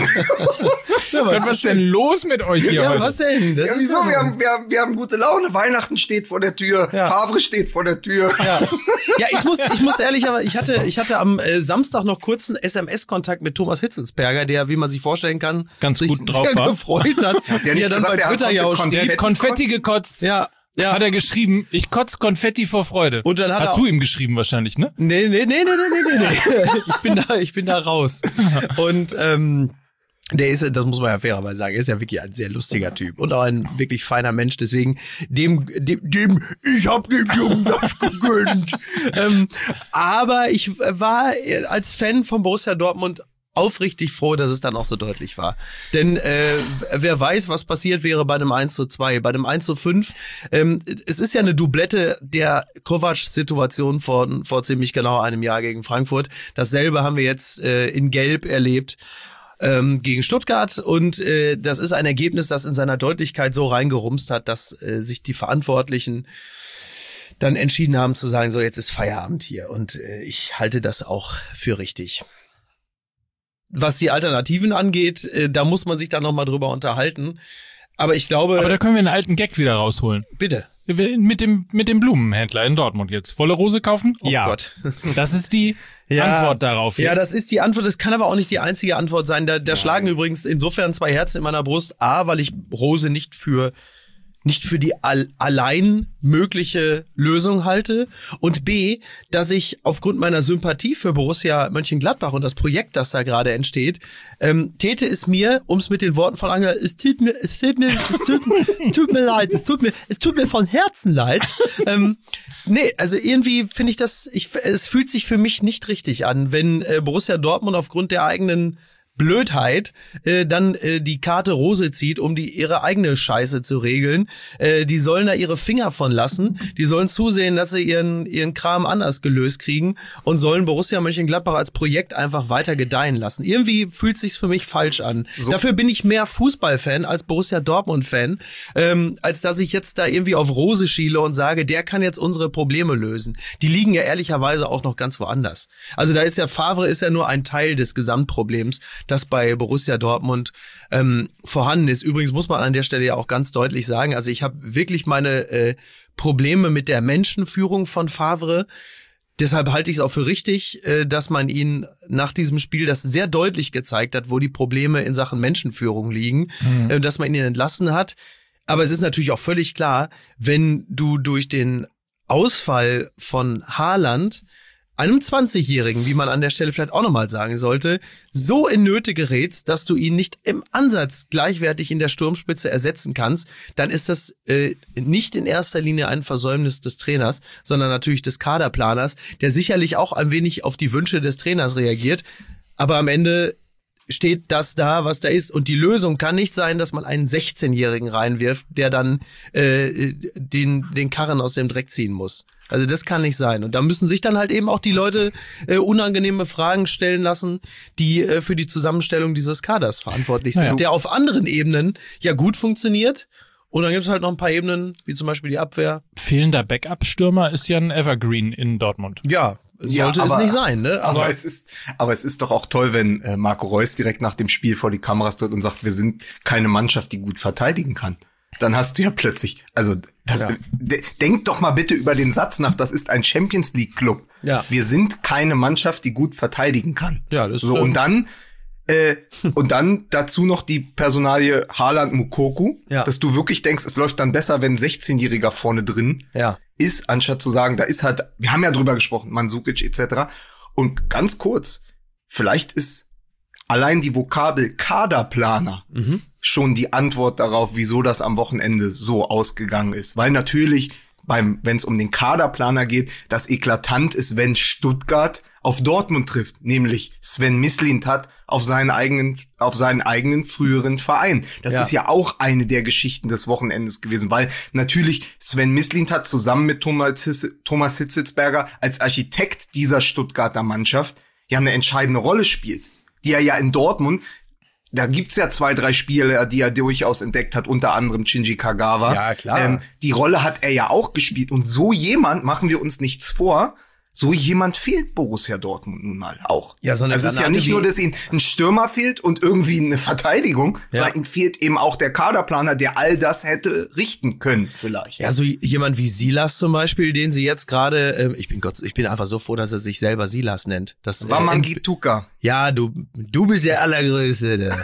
ja, was, was ist denn los mit euch hier Ja, heute? was denn? Das ja, ist wieso? so. Wir haben, wir, haben, wir haben gute Laune. Weihnachten steht vor der Tür. Ja. Favre steht vor der Tür. Ja, ja ich muss ich muss ehrlich, aber ich hatte ich hatte am äh, Samstag noch kurzen S M S-Kontakt mit Thomas Hitzelsberger, der, wie man sich vorstellen kann, ganz sich gut drauf sehr war. gefreut hat. Der wie er dann gesagt, bei Twitter ja auch Der steht. hat Konfetti gekotzt. Ja, ja. Hat er geschrieben, ich kotz Konfetti vor Freude. Und dann hat Hast er du ihm geschrieben wahrscheinlich, ne? Nee, nee, nee, nee, nee, nee, nee. Ich bin da, ich bin da raus. Und ähm, der ist, das muss man ja fairerweise sagen, er ist ja wirklich ein sehr lustiger Typ und auch ein wirklich feiner Mensch. Deswegen dem, dem, dem ich hab dem Jungen das gegönnt. ähm, aber ich war als Fan von Borussia Dortmund aufrichtig froh, dass es dann auch so deutlich war. Denn äh, wer weiß, was passiert wäre bei einem eins zu zwei, bei einem eins zu fünf. Ähm, es ist ja eine Doublette der Kovac-Situation vor, vor ziemlich genau einem Jahr gegen Frankfurt. Dasselbe haben wir jetzt äh, in Gelb erlebt ähm, gegen Stuttgart. Und äh, das ist ein Ergebnis, das in seiner Deutlichkeit so reingerumst hat, dass äh, sich die Verantwortlichen dann entschieden haben zu sagen, so jetzt ist Feierabend hier. Und äh, ich halte das auch für richtig. Was die Alternativen angeht, äh, da muss man sich dann nochmal drüber unterhalten. Aber ich glaube... Aber da können wir einen alten Gag wieder rausholen. Bitte. Mit dem, mit dem Blumenhändler in Dortmund jetzt. Volle Rose kaufen? Oh ja. Gott. Das ist die ja, Antwort darauf jetzt. Ja, das ist die Antwort. Das kann aber auch nicht die einzige Antwort sein. Da, da schlagen übrigens insofern zwei Herzen in meiner Brust. A, weil ich Rose nicht für... nicht für die all- allein mögliche Lösung halte und B, dass ich aufgrund meiner Sympathie für Borussia Mönchengladbach und das Projekt, das da gerade entsteht, ähm, täte es mir, um es mit den Worten von Angela, es tut mir, es tut mir, es tut mir, es tut mir leid, es tut mir, es tut mir von Herzen leid. ähm, nee, also irgendwie finde ich das, ich, es fühlt sich für mich nicht richtig an, wenn äh, Borussia Dortmund aufgrund der eigenen Blödheit äh, dann äh, die Karte Rose zieht, um die ihre eigene Scheiße zu regeln. Äh, die sollen da ihre Finger von lassen. Die sollen zusehen, dass sie ihren ihren Kram anders gelöst kriegen und sollen Borussia Mönchengladbach als Projekt einfach weiter gedeihen lassen. Irgendwie fühlt sich's für mich falsch an. So. Dafür bin ich mehr Fußballfan als Borussia Dortmund-Fan, ähm, als dass ich jetzt da irgendwie auf Rose schiele und sage, der kann jetzt unsere Probleme lösen. Die liegen ja ehrlicherweise auch noch ganz woanders. Also da ist ja Favre ist ja nur ein Teil des Gesamtproblems, das bei Borussia Dortmund ähm, vorhanden ist. Übrigens muss man an der Stelle ja auch ganz deutlich sagen, also ich habe wirklich meine äh, Probleme mit der Menschenführung von Favre. Deshalb halte ich es auch für richtig, äh, dass man ihn nach diesem Spiel das sehr deutlich gezeigt hat, wo die Probleme in Sachen Menschenführung liegen, mhm. äh, dass man ihn entlassen hat. Aber es ist natürlich auch völlig klar, wenn du durch den Ausfall von Haaland einem zwanzigjährigen, wie man an der Stelle vielleicht auch nochmal sagen sollte, so in Nöte gerätst, dass du ihn nicht im Ansatz gleichwertig in der Sturmspitze ersetzen kannst, dann ist das äh, nicht in erster Linie ein Versäumnis des Trainers, sondern natürlich des Kaderplaners, der sicherlich auch ein wenig auf die Wünsche des Trainers reagiert. Aber am Ende steht das da, was da ist. Und die Lösung kann nicht sein, dass man einen sechzehnjährigen reinwirft, der dann äh, den, den Karren aus dem Dreck ziehen muss. Also das kann nicht sein. Und da müssen sich dann halt eben auch die Leute äh, unangenehme Fragen stellen lassen, die äh, für die Zusammenstellung dieses Kaders verantwortlich sind, naja. Der auf anderen Ebenen ja gut funktioniert. Und dann gibt es halt noch ein paar Ebenen, wie zum Beispiel die Abwehr. Fehlender Backup-Stürmer ist ja ein Evergreen in Dortmund. Ja, sollte ja, aber, es nicht sein, ne? Aber, aber es ist, aber es ist doch auch toll, wenn äh, Marco Reus direkt nach dem Spiel vor die Kameras tritt und sagt, wir sind keine Mannschaft, die gut verteidigen kann. Dann hast du ja plötzlich, also das, ja. d- denk doch mal bitte über den Satz nach, das ist ein Champions League Club. Ja. Wir sind keine Mannschaft, die gut verteidigen kann. Ja, das ist so. Und dann äh, und dann dazu noch die Personalie Haaland Moukoko, ja. dass du wirklich denkst, es läuft dann besser, wenn ein sechzehnjähriger vorne drin ja. ist, anstatt zu sagen, da ist halt, wir haben ja drüber gesprochen, Mandzukic et cetera. Und ganz kurz, vielleicht ist allein die Vokabel Kaderplaner mhm. schon die Antwort darauf, wieso das am Wochenende so ausgegangen ist. Weil natürlich beim, wenn es um den Kaderplaner geht, das eklatant ist, wenn Stuttgart auf Dortmund trifft, nämlich Sven Mislintat auf seinen eigenen, auf seinen eigenen früheren Verein. Das ja. ist ja auch eine der Geschichten des Wochenendes gewesen, weil natürlich Sven Mislintat zusammen mit Thomas, Hiss, Thomas Hitzelsberger als Architekt dieser Stuttgarter Mannschaft ja eine entscheidende Rolle spielt, die er ja in Dortmund, da gibt's ja zwei, drei Spieler, die er durchaus entdeckt hat, unter anderem Shinji Kagawa. Ja, klar. Ähm, die Rolle hat er ja auch gespielt. Und so jemand, machen wir uns nichts vor, so jemand fehlt Borussia Dortmund nun mal auch. Ja, so eine also es ist ja Granate nicht wie- nur, dass ihnen ein Stürmer fehlt und irgendwie eine Verteidigung, Ja. sondern ihnen fehlt eben auch der Kaderplaner, der all das hätte richten können vielleicht. Ja, so jemand wie Silas zum Beispiel, den sie jetzt gerade, ähm, ich bin Gott, ich bin einfach so froh, dass er sich selber Silas nennt. Das, äh, Wamangituka. Ja, du, du bist der Allergrößte. Ne?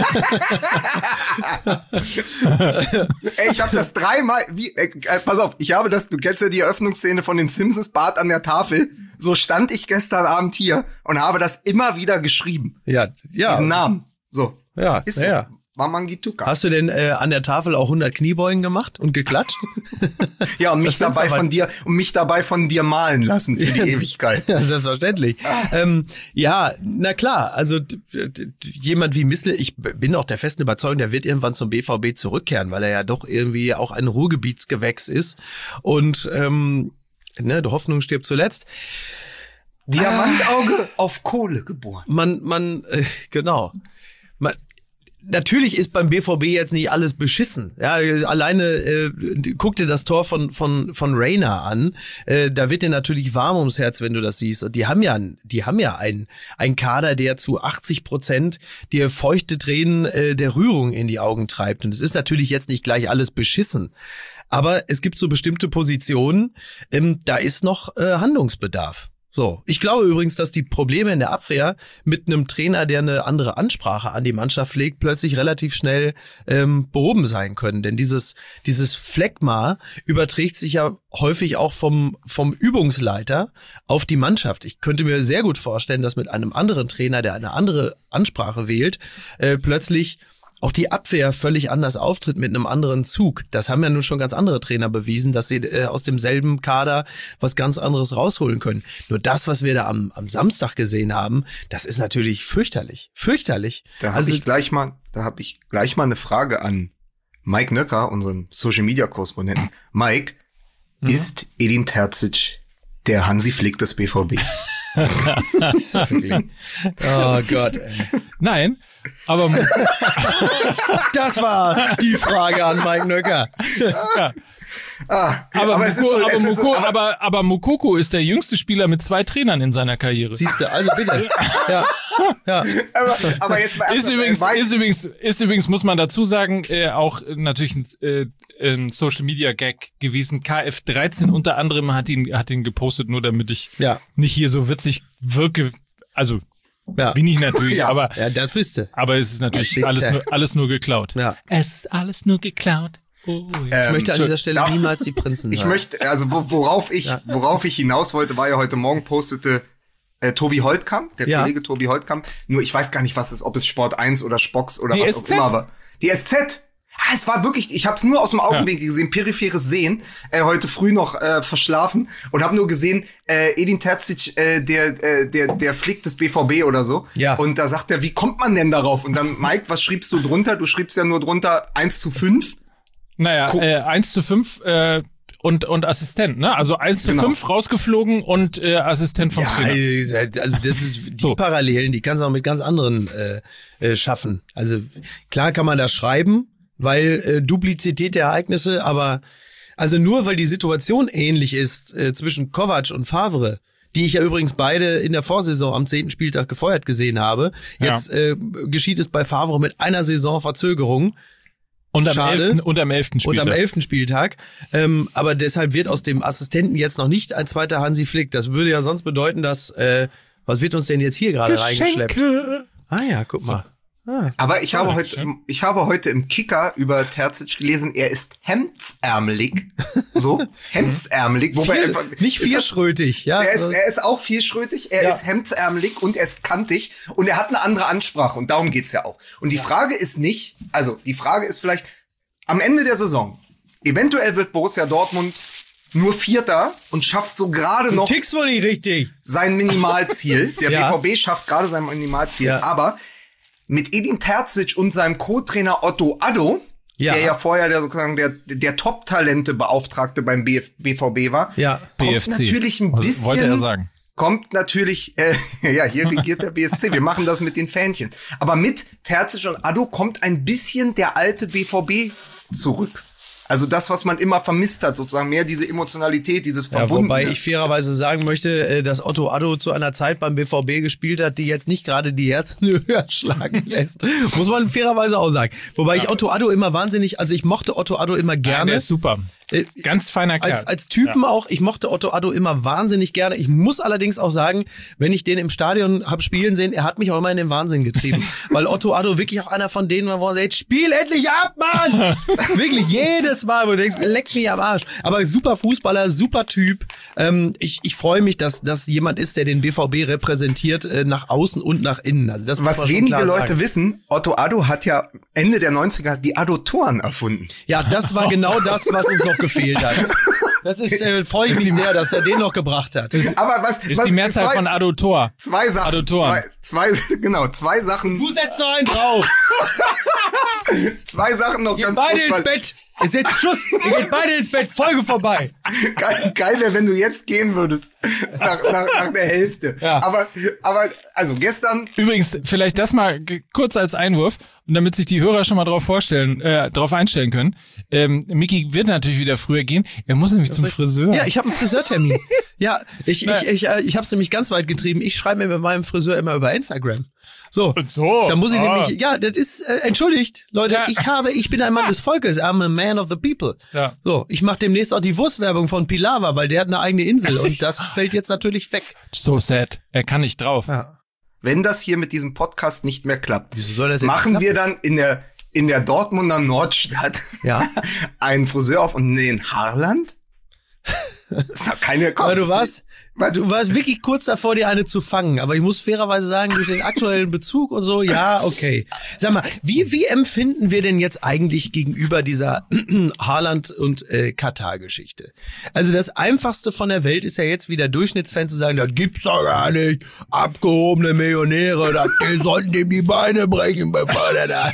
Ey, ich habe das dreimal, wie, äh, pass auf, ich habe das, du kennst ja die Eröffnungsszene von den Simpsons, Bart an der Tafel. So stand ich gestern Abend hier und habe das immer wieder geschrieben. Ja, ja. Diesen Namen. So. Ja, Ist so. ja. Wamangituka. Hast du denn äh, an der Tafel auch hundert Kniebeugen gemacht und geklatscht? Ja, und mich Das dabei find's aber- von dir, und mich dabei von dir malen lassen für die Ewigkeit. Ja, selbstverständlich. Ähm, ja, na klar, also d- d- jemand wie Missle, ich b- bin auch der festen Überzeugung, der wird irgendwann zum B V B zurückkehren, weil er ja doch irgendwie auch ein Ruhrgebietsgewächs ist. Und ähm, ne, die Hoffnung stirbt zuletzt. Diamantauge auf Kohle geboren. Man, man, äh, genau. Man, natürlich ist beim B V B jetzt nicht alles beschissen. Ja, alleine äh, guck dir das Tor von von von Reina an. Äh, da wird dir natürlich warm ums Herz, wenn du das siehst. Und die haben ja, die haben ja einen einen Kader, der zu achtzig Prozent dir feuchte Tränen äh, der Rührung in die Augen treibt. Und es ist natürlich jetzt nicht gleich alles beschissen. Aber es gibt so bestimmte Positionen, ähm, da ist noch äh, Handlungsbedarf. So, ich glaube übrigens, dass die Probleme in der Abwehr mit einem Trainer, der eine andere Ansprache an die Mannschaft legt, plötzlich relativ schnell ähm, behoben sein können. Denn dieses dieses Phlegma überträgt sich ja häufig auch vom vom Übungsleiter auf die Mannschaft. Ich könnte mir sehr gut vorstellen, dass mit einem anderen Trainer, der eine andere Ansprache wählt, äh, plötzlich auch die Abwehr völlig anders auftritt mit einem anderen Zug. Das haben ja nun schon ganz andere Trainer bewiesen, dass sie äh, aus demselben Kader was ganz anderes rausholen können. Nur das, was wir da am, am Samstag gesehen haben, das ist natürlich fürchterlich. Fürchterlich. Da habe Also- ich gleich mal, da habe ich gleich mal eine Frage an Mike Nöcker, unseren Social Media Korrespondenten. Mike, Mhm. ist Edin Terzic der Hansi Flick des B V B? Oh Gott, ey. Nein, aber Das war die Frage an Mike Nöcker. Ah, aber, es ist Moko, so- aber, es ist so- Moko, aber- aber, aber Mokoko ist der jüngste Spieler mit zwei Trainern in seiner Karriere. Siehst du, also bitte. Ja, ja. aber, aber jetzt mal Ist ernsthaft, übrigens, Mike, ist übrigens, ist übrigens, muss man dazu sagen, äh, auch äh, natürlich ein, äh, ein Social Media Gag gewesen. K F dreizehn unter anderem hat ihn, hat ihn gepostet, nur damit ich Ja. nicht hier so witzig wirke. Also, Ja. bin ich natürlich, Ja. aber, Ja, das bist du. aber es ist natürlich Das bist alles du. nur, alles nur geklaut. Ja. Es ist alles nur geklaut. Oh, ja. Ich möchte an Ähm, dieser Stelle darf- niemals die Prinzen ich hören. möchte, also wo, worauf ich, Ja. worauf ich hinaus wollte, war ja heute Morgen postete äh, Tobi Holtkamp, der Ja. Kollege Tobi Holtkamp. Nur ich weiß gar nicht, was es ist, ob es Sport eins oder Spox oder Die was S auch Z? immer war. Die S Z. Ah, es war wirklich, ich habe es nur aus dem Augenwinkel gesehen, peripheres Sehen, äh, heute früh noch äh, verschlafen und habe nur gesehen, äh, Edin Terzic, äh, der, äh, der, der Flick des B V B oder so. Ja. Und da sagt er, wie kommt man denn darauf? Und dann, Mike, was schriebst du drunter? Du schriebst ja nur drunter eins zu fünf. Naja, Guck. äh, eins zu fünf äh, und, und Assistent, ne? Also eins zu Genau. fünf rausgeflogen und äh, Assistent vom Ja, Trainer. also das ist die So. Parallelen, die kannst du auch mit ganz anderen äh, äh, schaffen. Also klar kann man das schreiben, weil äh, Duplizität der Ereignisse, aber also nur weil die Situation ähnlich ist äh, zwischen Kovac und Favre, die ich ja übrigens beide in der Vorsaison am zehnten Spieltag gefeuert gesehen habe. Jetzt äh, geschieht es bei Favre mit einer Saison Verzögerung. Und am Schade. elften und am elften Und Spieltag. am elften Spieltag. Ähm, aber deshalb wird aus dem Assistenten jetzt noch nicht ein zweiter Hansi Flick. Das würde ja sonst bedeuten, dass, äh, was wird uns denn jetzt hier gerade reingeschleppt? Geschenke. Ah ja, guck mal. Ah, Aber ich habe Ja, heute, schön. ich habe heute im Kicker über Terzic gelesen, er ist hemdsärmelig. So, hemdsärmelig. Wobei vier, einfach, nicht ist das- vierschrötig, ja. Er ist, er ist auch vierschrötig, er Ja. ist hemdsärmelig und er ist kantig und er hat eine andere Ansprache und darum geht's ja auch. Und die Frage ist nicht, also die Frage ist vielleicht am Ende der Saison, eventuell wird Borussia Dortmund nur Vierter und schafft so gerade noch tickst wohl nicht richtig. sein Minimalziel. Der Ja. B V B schafft gerade sein Minimalziel. Ja. Aber mit Edin Terzic und seinem Co-Trainer Otto Addo, Ja. der ja vorher der sozusagen der, der Top-Talente-Beauftragte beim B V B war, Ja. kommt B F C. natürlich ein bisschen, Wollte er sagen. kommt natürlich, äh, ja, hier regiert der B S C. Wir machen das mit den Fähnchen. Aber mit Terzic und Addo kommt ein bisschen der alte B V B zurück. Also das, was man immer vermisst hat, sozusagen mehr diese Emotionalität, dieses Ja, Verbundene. wobei ich fairerweise sagen möchte, äh, dass Otto Addo zu einer Zeit beim B V B gespielt hat, die jetzt nicht gerade die Herzen höher schlagen lässt. Muss man fairerweise auch sagen. Wobei ich Otto Addo immer wahnsinnig, also ich mochte Otto Addo immer Ja, gerne. der ist super. Äh, Ganz feiner Kerl. Als, als Typen Ja. auch, ich mochte Otto Addo immer wahnsinnig gerne. Ich muss allerdings auch sagen, wenn ich den im Stadion hab spielen sehen, er hat mich auch immer in den Wahnsinn getrieben. Weil Otto Addo wirklich auch einer von denen war, wo er sagt, spiel endlich ab, Mann! Wirklich jedes Mal, wo du denkst, leck mich am Arsch. Aber super Fußballer, super Typ. Ähm, ich ich freue mich, dass das jemand ist, der den B V B repräsentiert, äh, nach außen und nach innen. Also das muss Was man schon wenige klar Leute sagen. wissen, Otto Addo hat ja Ende der neunziger die Addo-Toren erfunden. Ja, das war genau das, was uns noch gefehlt hat. Das ist, äh, freue ich mich sehr, dass er den noch gebracht hat. Aber was Ist was, die Mehrzahl zwei, von Adotor. zwei Sachen, Addo-Toren. zwei, zwei, genau, zwei Sachen, Du setzt noch einen drauf. zwei Sachen noch Geht ganz beide kurz, ins weil- Bett. Jetzt jetzt Schluss. Ihr geht beide ins Bett. Folge vorbei. Geil, geil wäre, wenn du jetzt gehen würdest. Nach, nach, nach der Hälfte. Ja. Aber, aber, also gestern, Übrigens, vielleicht das mal g- kurz als Einwurf, und damit sich die Hörer schon mal drauf vorstellen, äh, drauf einstellen können. Ähm, Micky wird natürlich wieder früher gehen. Er muss nämlich zum Friseur. Ja, ich habe einen Friseurtermin. Ja, ich ich ich äh, ich habe es nämlich ganz weit getrieben. Ich schreibe mir mit meinem Friseur immer über Instagram. So. So. Da muss ich ah. nämlich, ja, das ist, äh, entschuldigt, Leute, Ja. ich habe, ich bin ein Mann des Volkes, I'm a man of the people. Ja. So, ich mache demnächst auch die Wurstwerbung von Pilawa, weil der hat eine eigene Insel und das fällt jetzt natürlich weg. So sad. Er kann nicht drauf. Ja. wenn das hier mit diesem Podcast nicht mehr klappt, Wieso soll das jetzt machen klappen? wir dann in der, in der Dortmunder Nordstadt Ja. einen Friseur auf und nee, in Haarland? Das ist doch keine Aber du das warst, nicht- du warst wirklich kurz davor, dir eine zu fangen. Aber ich muss fairerweise sagen, durch den aktuellen Bezug und so, ja, okay. Sag mal, wie, wie empfinden wir denn jetzt eigentlich gegenüber dieser Haaland- und äh, Katar-Geschichte? Also das Einfachste von der Welt ist ja jetzt wieder Durchschnittsfan zu sagen, das gibt's doch gar nicht. Abgehobene Millionäre, das, die sollten ihm die Beine brechen, bevor der da,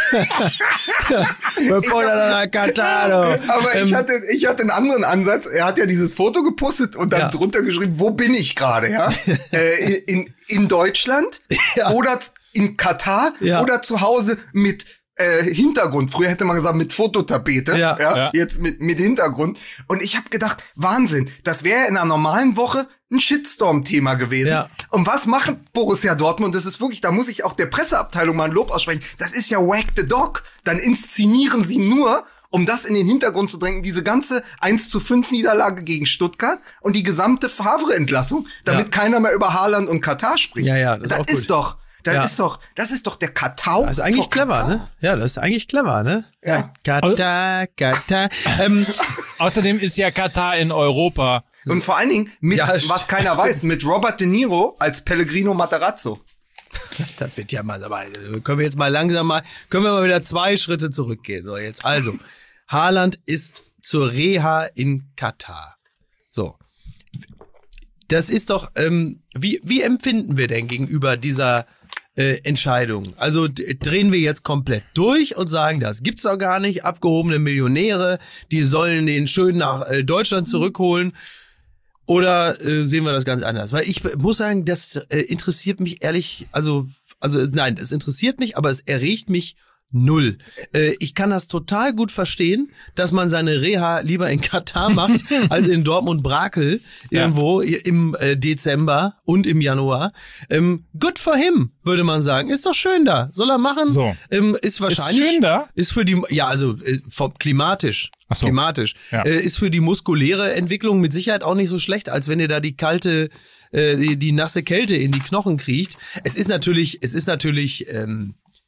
bevor der da nach Katar, du. Aber Ähm, ich hatte, ich hatte einen anderen Ansatz. Er hat ja dieses Foto gepostet und dann Ja. drunter geschrieben, wo bin ich gerade, ja? äh, in, in Deutschland Ja. oder in Katar Ja. oder zu Hause mit äh, Hintergrund. Früher hätte man gesagt mit Fototapete, Ja. Ja. jetzt mit mit Hintergrund. Und ich habe gedacht, Wahnsinn, das wäre in einer normalen Woche ein Shitstorm-Thema gewesen. Ja. Und was macht Borussia Dortmund? Das ist wirklich, da muss ich auch der Presseabteilung mal ein Lob aussprechen. Das ist ja Whack the Dog. Dann inszenieren sie nur, um das in den Hintergrund zu drängen, diese ganze eins zu fünf Niederlage gegen Stuttgart und die gesamte Favre-Entlassung, damit Ja. keiner mehr über Haaland und Katar spricht. Ja, ja, das ist das auch ist gut. doch, das Ja. ist doch, das ist doch der Katau. Das ist eigentlich vor clever, Katar. ne? Ja, das ist eigentlich clever, ne? Ja. Katar, Katar. Ähm, Außerdem ist ja Katar in Europa. Und vor allen Dingen mit, Ja, was stimmt. keiner weiß, mit Robert De Niro als Pellegrino Matarazzo. das wird ja mal, aber äh, können wir jetzt mal langsam mal, können wir mal wieder zwei Schritte zurückgehen. So, jetzt also. Haaland ist zur Reha in Katar. So. Das ist doch, ähm, wie, wie empfinden wir denn gegenüber dieser äh, Entscheidung? Also d- drehen wir jetzt komplett durch und sagen, das gibt's doch gar nicht, abgehobene Millionäre, die sollen den schön nach äh, Deutschland zurückholen. Oder äh, sehen wir das ganz anders? Weil ich muss sagen, das äh, interessiert mich ehrlich, also, also nein, es interessiert mich, aber es erregt mich null. Äh, ich kann das total gut verstehen, dass man seine Reha lieber in Katar macht, als in Dortmund-Brakel irgendwo im äh, Dezember und im Januar. Ähm, good for him, würde man sagen. Ist doch schön da. Soll er machen. So. Ähm, ist wahrscheinlich. schön da? Ist für die, ja, also äh, vom, klimatisch. Ach so. Klimatisch. Ja. Äh, ist für die muskuläre Entwicklung mit Sicherheit auch nicht so schlecht, als wenn ihr da die kalte, äh, die, die nasse Kälte in die Knochen kriecht. Es ist natürlich, es ist natürlich, ähm,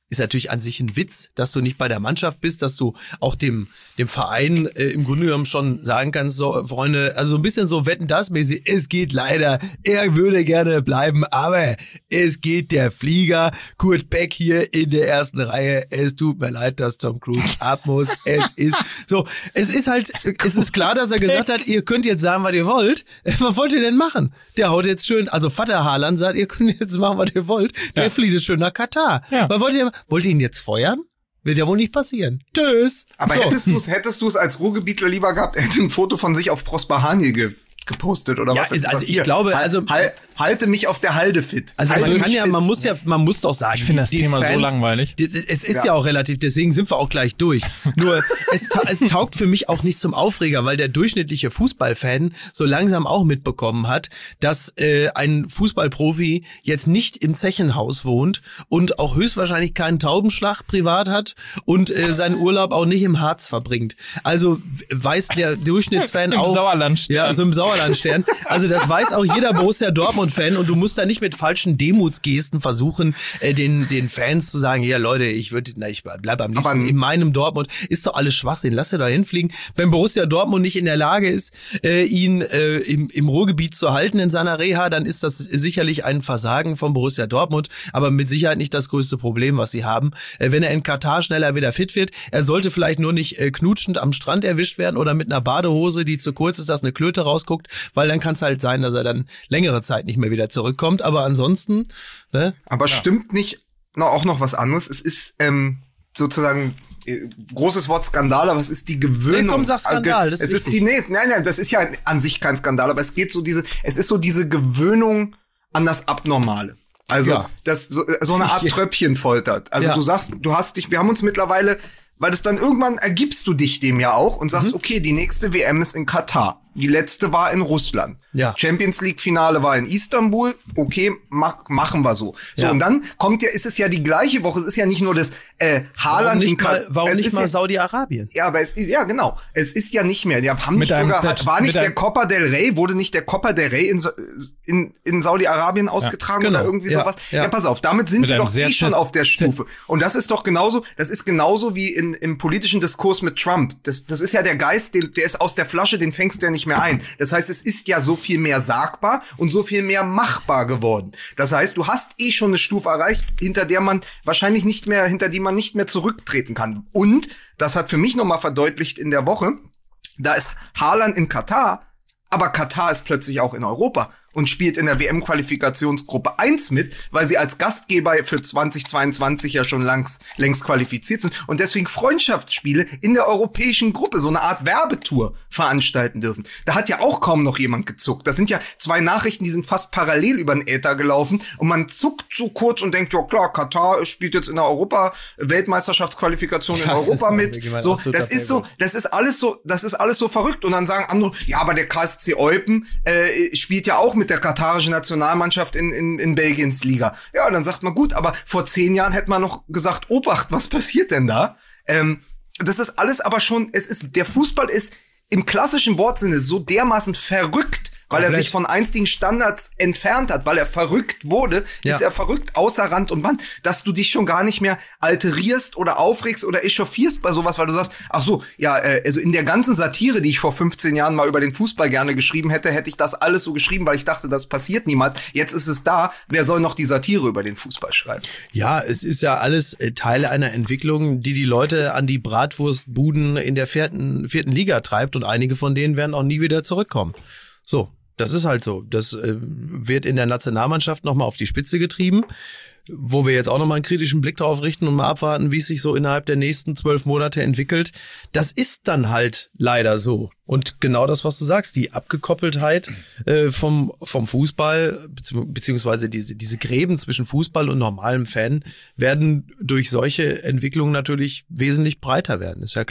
ist natürlich an sich ein Witz, dass du nicht bei der Mannschaft bist, dass du auch dem dem Verein äh, im Grunde genommen schon sagen kannst, so Freunde, also so ein bisschen so Wetten das mäßig, es geht leider, er würde gerne bleiben, aber es geht der Flieger, Kurt Beck hier in der ersten Reihe, es tut mir leid, dass Tom Cruise ab muss, es ist so, es ist halt, es ist klar, dass er gesagt hat, ihr könnt jetzt sagen, was ihr wollt, was wollt ihr denn machen? Der haut jetzt schön, also Vater Haaland sagt, ihr könnt jetzt machen, was ihr wollt, der ja. fliegt jetzt schön nach Katar. Ja. Was wollt ihr Wollt ihr ihn jetzt feuern? Wird ja wohl nicht passieren. Tschüss. Aber so. hättest du es hättest du es als Ruhrgebietler lieber gehabt, er hätte ein Foto von sich auf Prosper Hanie ge gepostet oder ja, was? Ist, also ich hier, glaube, halt, also halt, halte mich auf der Halde fit. Also, also man kann ja, man muss ja, man muss doch sagen, ich finde das Thema Fans, so langweilig. Die, es ist ja. ja auch relativ, deswegen sind wir auch gleich durch. Nur es, es taugt für mich auch nicht zum Aufreger, weil der durchschnittliche Fußballfan so langsam auch mitbekommen hat, dass äh, ein Fußballprofi jetzt nicht im Zechenhaus wohnt und auch höchstwahrscheinlich keinen Taubenschlag privat hat und äh, seinen Urlaub auch nicht im Harz verbringt. Also weiß der Durchschnittsfan Im auch. Sauerlandstern. Ja, also im Sauerlandstern. Also das weiß auch jeder Borussia Dortmund-Fan und du musst da nicht mit falschen Demutsgesten versuchen, äh, den den Fans zu sagen, ja Leute, ich würde, na ich bleib am liebsten Aber in meinem Dortmund. Ist doch alles Schwachsinn, lass dir da hinfliegen. Wenn Borussia Dortmund nicht in der Lage ist, äh, ihn äh, im, im Ruhrgebiet zu halten in seiner Reha, dann ist das sicherlich ein Versagen von Borussia Dortmund, aber mit Sicherheit nicht das größte Problem, was sie haben. Äh, wenn er in Katar schneller wieder fit wird, er sollte vielleicht nur nicht äh, knutschend am Strand erwischt werden oder mit einer Badehose, die zu kurz ist, dass eine Klöte rausguckt, weil dann kann es halt sein, dass er dann längere Zeit nicht mehr wieder zurückkommt. Aber ansonsten, ne? Aber ja. Stimmt nicht noch, auch noch was anderes? Es ist ähm, sozusagen äh, großes Wort Skandal, aber es ist die Gewöhnung. Nee, komm, sag Skandal, das es ist ist die, nee, nein, nein, das ist ja an sich kein Skandal, aber es geht so diese, es ist so diese Gewöhnung an das Abnormale. Also ja. das so, so eine Art Tröpfchen foltert. Also ja. du sagst, du hast dich, wir haben uns mittlerweile, weil das dann irgendwann ergibst du dich dem ja auch und sagst, mhm. okay, die nächste W M ist in Katar. Die letzte war in Russland. Ja. Champions League Finale war in Istanbul. Okay, mach, machen wir so. So ja. Und dann kommt ja, ist es ja die gleiche Woche. Es ist ja nicht nur das äh, Haaland in Katar. Warum nicht mal ja, Saudi-Arabien? Ja, aber es ist ja genau. Es ist ja nicht mehr. Die haben nicht sogar hat, war nicht der Copa del Rey, wurde nicht der Copa del Rey in in, in Saudi-Arabien ausgetragen ja, genau. oder irgendwie ja, sowas? Ja. ja, pass auf. Damit sind mit wir doch eh schon auf der Stufe. Und das ist doch genauso. Das ist genauso wie in im politischen Diskurs mit Trump. Das das ist ja der Geist, den, der ist aus der Flasche, den fängst du ja nicht mehr ein. Das heißt, es ist ja so viel mehr sagbar und so viel mehr machbar geworden. Das heißt, du hast eh schon eine Stufe erreicht, hinter der man wahrscheinlich nicht mehr, hinter die man nicht mehr zurücktreten kann. Und das hat für mich nochmal verdeutlicht in der Woche, da ist Haaland in Katar, aber Katar ist plötzlich auch in Europa und spielt in der W M-Qualifikationsgruppe eins mit, weil sie als Gastgeber für zweitausendzweiundzwanzig ja schon langs, längst qualifiziert sind und deswegen Freundschaftsspiele in der europäischen Gruppe, so eine Art Werbetour veranstalten dürfen. Da hat ja auch kaum noch jemand gezuckt. Das sind ja zwei Nachrichten, die sind fast parallel über den Äther gelaufen und man zuckt so kurz und denkt, ja klar, Katar spielt jetzt in der Europa-Weltmeisterschaftsqualifikation in das Europa mit. So, das ist so, das ist alles so, das ist alles so verrückt und dann sagen andere, ja, aber der K S C Eupen äh, spielt ja auch mit der katarischen Nationalmannschaft in, in, in Belgiens Liga. Ja, und dann sagt man, gut, aber vor zehn Jahren hätte man noch gesagt, Obacht, was passiert denn da? Ähm, das ist alles aber schon, es ist, der Fußball ist im klassischen Wortsinne so dermaßen verrückt, weil Komplett. er sich von einstigen Standards entfernt hat, weil er verrückt wurde, ja. ist er verrückt außer Rand und Band, dass du dich schon gar nicht mehr alterierst oder aufregst oder echauffierst bei sowas, weil du sagst, ach so, ja, äh, also in der ganzen Satire, die ich vor fünfzehn Jahren mal über den Fußball gerne geschrieben hätte, hätte ich das alles so geschrieben, weil ich dachte, das passiert niemals. Jetzt ist es da, wer soll noch die Satire über den Fußball schreiben? Ja, es ist ja alles äh, Teile einer Entwicklung, die die Leute an die Bratwurstbuden in der vierten, vierten Liga treibt und einige von denen werden auch nie wieder zurückkommen. So. Das ist halt so. Das äh, wird in der Nationalmannschaft nochmal auf die Spitze getrieben, wo wir jetzt auch nochmal einen kritischen Blick drauf richten und mal abwarten, wie es sich so innerhalb der nächsten zwölf Monate entwickelt. Das ist dann halt leider so. Und genau das, was du sagst, die Abgekoppeltheit äh, vom vom Fußball, beziehungsweise diese diese Gräben zwischen Fußball und normalem Fan werden durch solche Entwicklungen natürlich wesentlich breiter werden, ist ja klar.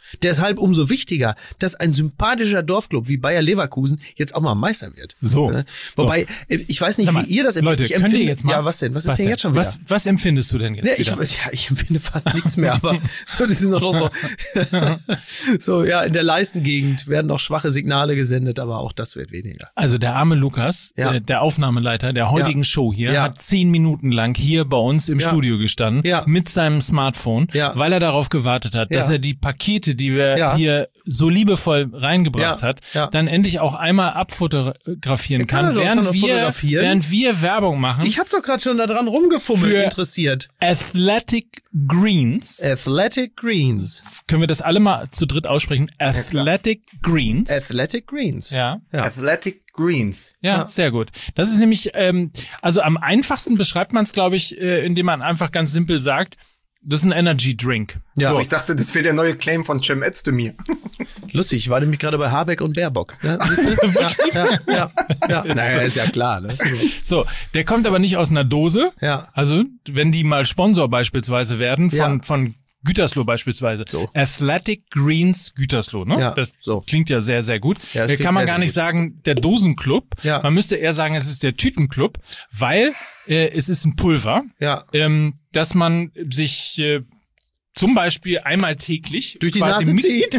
Deshalb umso wichtiger, dass ein sympathischer Dorfclub wie Bayer Leverkusen jetzt auch mal Meister wird. So. Ne? Wobei, so. ich weiß nicht, mal, wie ihr das empfindet. Leute, ich empfinde, könnt ihr jetzt mal, ja, was denn? Was, was ist denn denn? jetzt schon wieder? Was, was empfindest du denn jetzt Ja, ich, wieder? ja, ich empfinde fast nichts mehr, aber so, das ist noch so, so, ja, in der Leistengegend werden noch schwache Signale gesendet, aber auch das wird weniger. Also der arme Lukas, Ja. äh, der Aufnahmeleiter der heutigen Ja. Show hier, Ja. hat zehn Minuten lang hier bei uns im Ja. Studio gestanden Ja. mit seinem Smartphone, Ja. weil er darauf gewartet hat, Ja. dass er die Pakete, die wir Ja. hier so liebevoll reingebracht Ja. hat, Ja. dann endlich auch einmal abfotografieren Ja, kann kann, er doch, während kann er wir fotografieren. während wir Werbung machen Ich habe doch gerade schon da dran rumgefummelt, Für- interessiert. Athletic Greens. Athletic Greens. Können wir das alle mal zu dritt aussprechen? Athletic Greens. Athletic Greens. ja. Ja. Athletic Greens. Ja, Ja. sehr gut. Das ist nämlich, ähm, also am einfachsten beschreibt man es, glaube ich, äh, indem man einfach ganz simpel sagt, das ist ein Energy Drink. Ja. So, ich dachte, das wäre der neue Claim von Cem Özdemir. Lustig, ich war nämlich gerade bei Habeck und Baerbock. Ja, siehst du? Ja, ja, ja, ja. Naja, ist ja klar, ne? So, der kommt aber nicht aus einer Dose. Ja. Also, wenn die mal Sponsor beispielsweise werden von, Ja. von Gütersloh beispielsweise. So. Athletic Greens Gütersloh, ne? Ja, das so. klingt ja sehr, sehr gut. Ja, das Hier klingt kann man sehr, gar sehr nicht gut. sagen, der Dosenclub. Ja. Man müsste eher sagen, es ist der Tütenclub, weil äh, es ist ein Pulver, Ja. ähm, dass man sich äh, zum Beispiel einmal täglich Durch die quasi Nase mixen, zieht.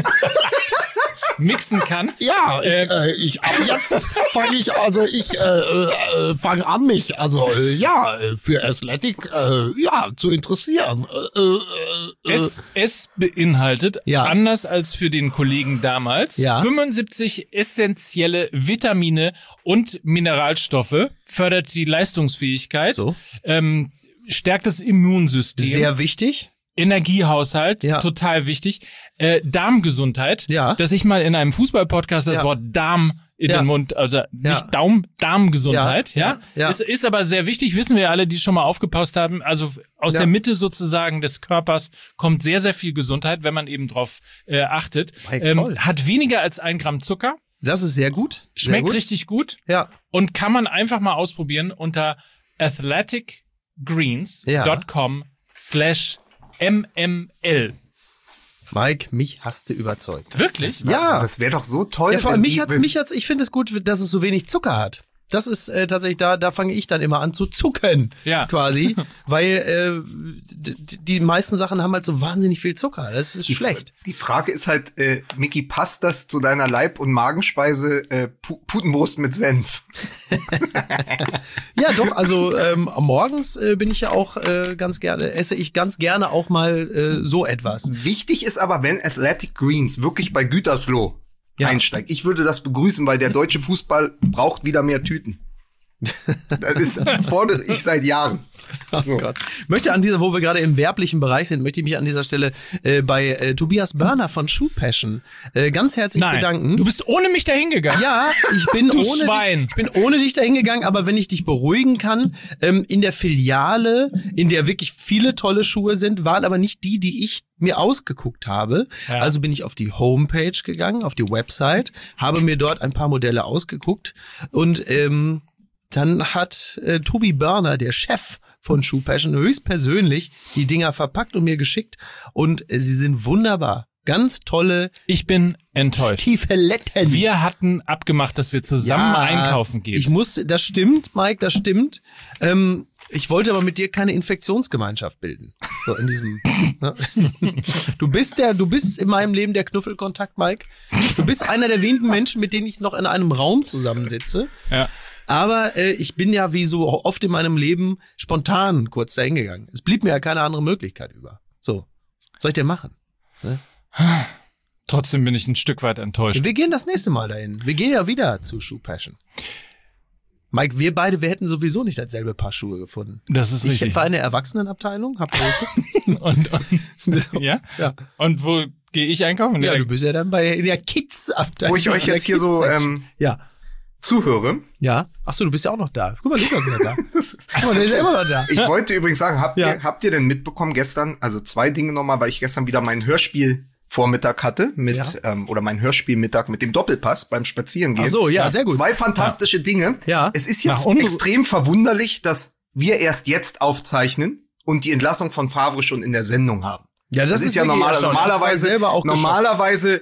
mixen kann. Ja, ich, Ähm. äh, ich ab jetzt fange ich, also ich äh, äh, fange an, mich also äh, ja äh, für Athletic äh, ja zu interessieren. Äh, äh, äh, Es, es beinhaltet, Ja. anders als für den Kollegen damals, Ja. fünfundsiebzig essentielle Vitamine und Mineralstoffe, fördert die Leistungsfähigkeit, So. ähm, stärkt das Immunsystem, Sehr wichtig. Energiehaushalt, Ja. total wichtig, äh, Darmgesundheit, Ja. dass ich mal in einem Fußballpodcast das Ja. Wort Darm in Ja. den Mund, also Ja. nicht Daum, Darmgesundheit, ja, Ja. Ja. Es ist aber sehr wichtig, wissen wir alle, die schon mal aufgepasst haben, also aus Ja. der Mitte sozusagen des Körpers kommt sehr, sehr viel Gesundheit, wenn man eben drauf äh, achtet. Hey, Ähm, toll. hat weniger als ein Gramm Zucker, Das ist sehr gut. Sehr schmeckt gut. richtig gut Ja. und kann man einfach mal ausprobieren unter athleticgreens.com slash mml. Mike, mich hast du überzeugt. Wirklich? Ja. Das wäre doch so toll. Ja, vor wenn allem mich die- hat's, mich hat's, ich finde es gut, dass es so wenig Zucker hat. Das ist äh, tatsächlich, da, da fange ich dann immer an zu zucken, Ja. quasi, weil äh, d- d- die meisten Sachen haben halt so wahnsinnig viel Zucker. Das ist schlecht. Die Frage ist halt, äh, Micky, passt das zu deiner Leib- und Magenspeise äh, Pu Putenbrust mit Senf? Ja, doch, also ähm, morgens äh, bin ich ja auch äh, ganz gerne, esse ich ganz gerne auch mal äh, so etwas. Wichtig ist aber, wenn Athletic Greens wirklich bei Gütersloh Ja. einsteigt. Ich würde das begrüßen, weil der deutsche Fußball braucht wieder mehr Tüten. Das ist, fordere ich seit Jahren. Oh Gott. Möchte an dieser, wo wir gerade im werblichen Bereich sind, möchte ich mich an dieser Stelle äh, bei äh, Tobias Börner von Shoe Passion äh, ganz herzlich Nein, bedanken. du bist ohne mich dahin gegangen. Ja, ich bin Du ohne Schwein. dich, ich bin ohne dich dahin gegangen, aber wenn ich dich beruhigen kann, ähm, in der Filiale, in der wirklich viele tolle Schuhe sind, waren aber nicht die, die ich mir ausgeguckt habe. Ja. Also bin ich auf die Homepage gegangen, auf die Website, habe mir dort ein paar Modelle ausgeguckt und ähm, dann hat äh, Tobi Börner, der Chef von Shoe Passion, höchstpersönlich die Dinger verpackt und mir geschickt und äh, sie sind wunderbar. Ganz tolle Ich bin enttäuscht. Stiefeletten. Wir hatten abgemacht, dass wir zusammen einkaufen gehen. Ich muss, das stimmt, Mike, das stimmt. Ähm, ich wollte aber mit dir keine Infektionsgemeinschaft bilden. So in diesem. Ne? Du bist der, du bist in meinem Leben der Knuffelkontakt, Mike. Du bist einer der wenigen Menschen, mit denen ich noch in einem Raum zusammensitze. ja. Aber äh, ich bin ja wie so oft in meinem Leben spontan kurz dahin gegangen. Es blieb mir ja keine andere Möglichkeit über. So, was soll ich denn machen? Ne? Trotzdem bin ich ein Stück weit enttäuscht. Wir gehen das nächste Mal dahin. Wir gehen ja wieder zu Shoe Passion. Mike, wir beide, wir hätten sowieso nicht dasselbe Paar Schuhe gefunden. Das ist Ich richtig. war in der Erwachsenenabteilung, hab geguckt. Und, und, ja? Ja. Und wo gehe ich einkaufen? Ja, Ja, du bist ja dann bei in der Kids-Abteilung. Wo ich euch in der jetzt hier so Kids-Section. ähm, ja, zuhöre. ja. Ach so, du bist ja auch noch da. Guck mal, Lukas ist ja da. Guck mal, der ist ja immer noch da. Ich wollte übrigens sagen, habt, Ja. ihr, habt ihr denn mitbekommen gestern, also zwei Dinge nochmal, weil ich gestern wieder mein Hörspielvormittag hatte mit, Ja. ähm, oder mein Hörspielmittag mit dem Doppelpass beim Spazierengehen. Ach so, ja, sehr gut. Zwei fantastische Dinge. Ja. Es ist ja Nach unserer- extrem verwunderlich, dass wir erst jetzt aufzeichnen und die Entlassung von Favre schon in der Sendung haben. Ja, das, Das, ist ist ja wirklich normal, erstaunlich. normalerweise, Ich war selber auch geschockt. normalerweise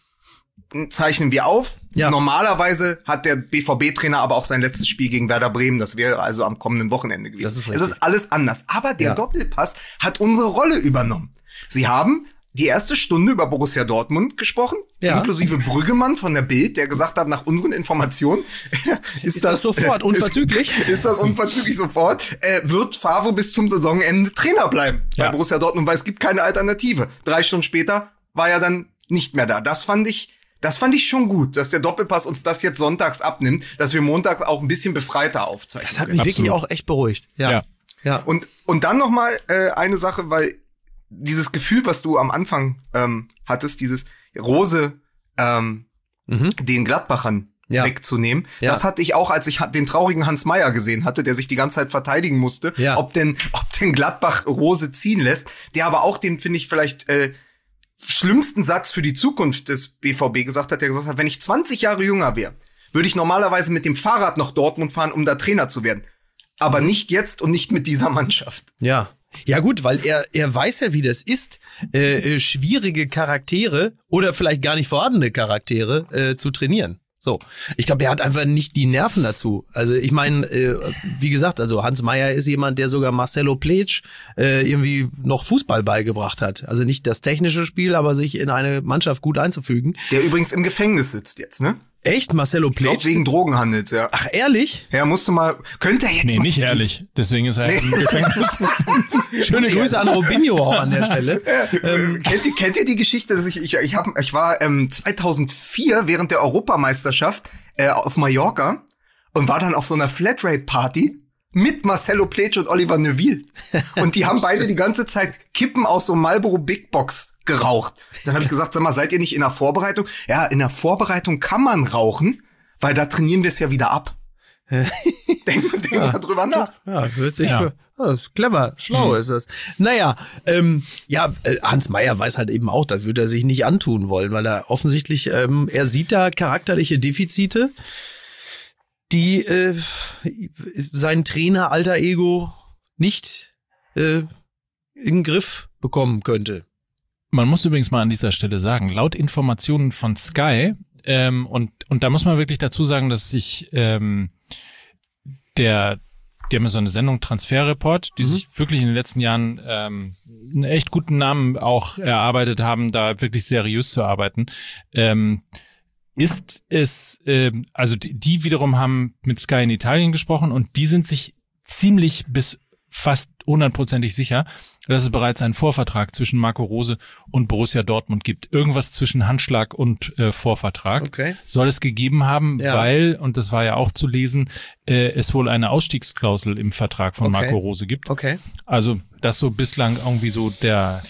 zeichnen wir auf. Ja. Normalerweise hat der B V B-Trainer aber auch sein letztes Spiel gegen Werder Bremen. Das wäre also am kommenden Wochenende gewesen. Das ist es richtig. ist alles anders. Aber der Ja. Doppelpass hat unsere Rolle übernommen. Sie haben die erste Stunde über Borussia Dortmund gesprochen, Ja. inklusive Brüggemann von der Bild, der gesagt hat, nach unseren Informationen ist, Ist das sofort, unverzüglich? Ist, ist das unverzüglich sofort. Äh, wird Favre bis zum Saisonende Trainer bleiben bei Ja. Borussia Dortmund, weil es gibt keine Alternative. Drei Stunden später war er dann nicht mehr da. Das fand ich, das fand ich schon gut, dass der Doppelpass uns das jetzt sonntags abnimmt, dass wir montags auch ein bisschen befreiter aufzeichnen. Das hat können. mich wirklich Absolut. auch echt beruhigt. Ja. Ja. Ja. Und, und dann noch mal äh, eine Sache, weil dieses Gefühl, was du am Anfang ähm, hattest, dieses Rose ähm, Mhm. den Gladbachern Ja. wegzunehmen, Ja. das hatte ich auch, als ich ha- den traurigen Hans Meyer gesehen hatte, der sich die ganze Zeit verteidigen musste, Ja. ob denn ob denn Gladbach Rose ziehen lässt, der aber auch den, finde ich, vielleicht äh, schlimmsten Satz für die Zukunft des B V B gesagt hat, der gesagt hat, wenn ich zwanzig Jahre jünger wäre, würde ich normalerweise mit dem Fahrrad nach Dortmund fahren, um da Trainer zu werden. Aber nicht jetzt und nicht mit dieser Mannschaft. Ja. Ja gut, weil er er weiß ja, wie das ist, äh, äh, schwierige Charaktere oder vielleicht gar nicht vorhandene Charaktere äh, zu trainieren. So, ich glaube, er hat einfach nicht die Nerven dazu. Also ich meine, äh, wie gesagt, also Hans Meyer ist jemand, der sogar Marcelo Pletsch äh, irgendwie noch Fußball beigebracht hat. Also nicht das technische Spiel, aber sich in eine Mannschaft gut einzufügen. Der übrigens im Gefängnis sitzt jetzt, ne? Echt? Marcelo Ich glaub, Pletsch? wegen Drogenhandels, ja. Ach, ehrlich? Ja, musst du mal, könnte er jetzt Nee, mal, nicht ehrlich. Deswegen ist er im Gefängnis. Schöne Grüße an Robinho auch an der Stelle. Ähm, kennt, ihr, kennt ihr die Geschichte, dass ich, ich, ich, hab, ich war ähm, zweitausendvier während der Europameisterschaft äh, auf Mallorca und war dann auf so einer Flatrate-Party mit Marcelo Pletsch und Oliver Neuville. Und die haben beide die ganze Zeit Kippen aus so einem Marlboro Big Box geraucht. Dann habe ich gesagt, sag mal, seid ihr nicht in der Vorbereitung? Ja, in der Vorbereitung kann man rauchen, weil da trainieren wir es ja wieder ab. denk denk Ja. mal drüber nach. Ja, hört sich Ja. ja, ist clever, schlau Mhm. ist es. Naja, ähm, ja, äh, Hans Meyer weiß halt eben auch, das würde er sich nicht antun wollen, weil er offensichtlich, ähm, er sieht da charakterliche Defizite, die äh, sein Trainer alter Ego nicht äh, in den Griff bekommen könnte. Man muss übrigens mal an dieser Stelle sagen, laut Informationen von Sky, ähm, und, und da muss man wirklich dazu sagen, dass sich ähm, der, die haben ja so eine Sendung Transferreport, die Mhm. sich wirklich in den letzten Jahren ähm, einen echt guten Namen auch erarbeitet haben, da wirklich seriös zu arbeiten. Ähm, ist es, ähm, also die, die wiederum haben mit Sky in Italien gesprochen und die sind sich ziemlich bis fast hundertprozentig sicher, dass es bereits einen Vorvertrag zwischen Marco Rose und Borussia Dortmund gibt. Irgendwas zwischen Handschlag und äh, Vorvertrag Okay. soll es gegeben haben, Ja. weil, und das war ja auch zu lesen, äh, es wohl eine Ausstiegsklausel im Vertrag von Okay. Marco Rose gibt. Okay. Also das so bislang irgendwie so der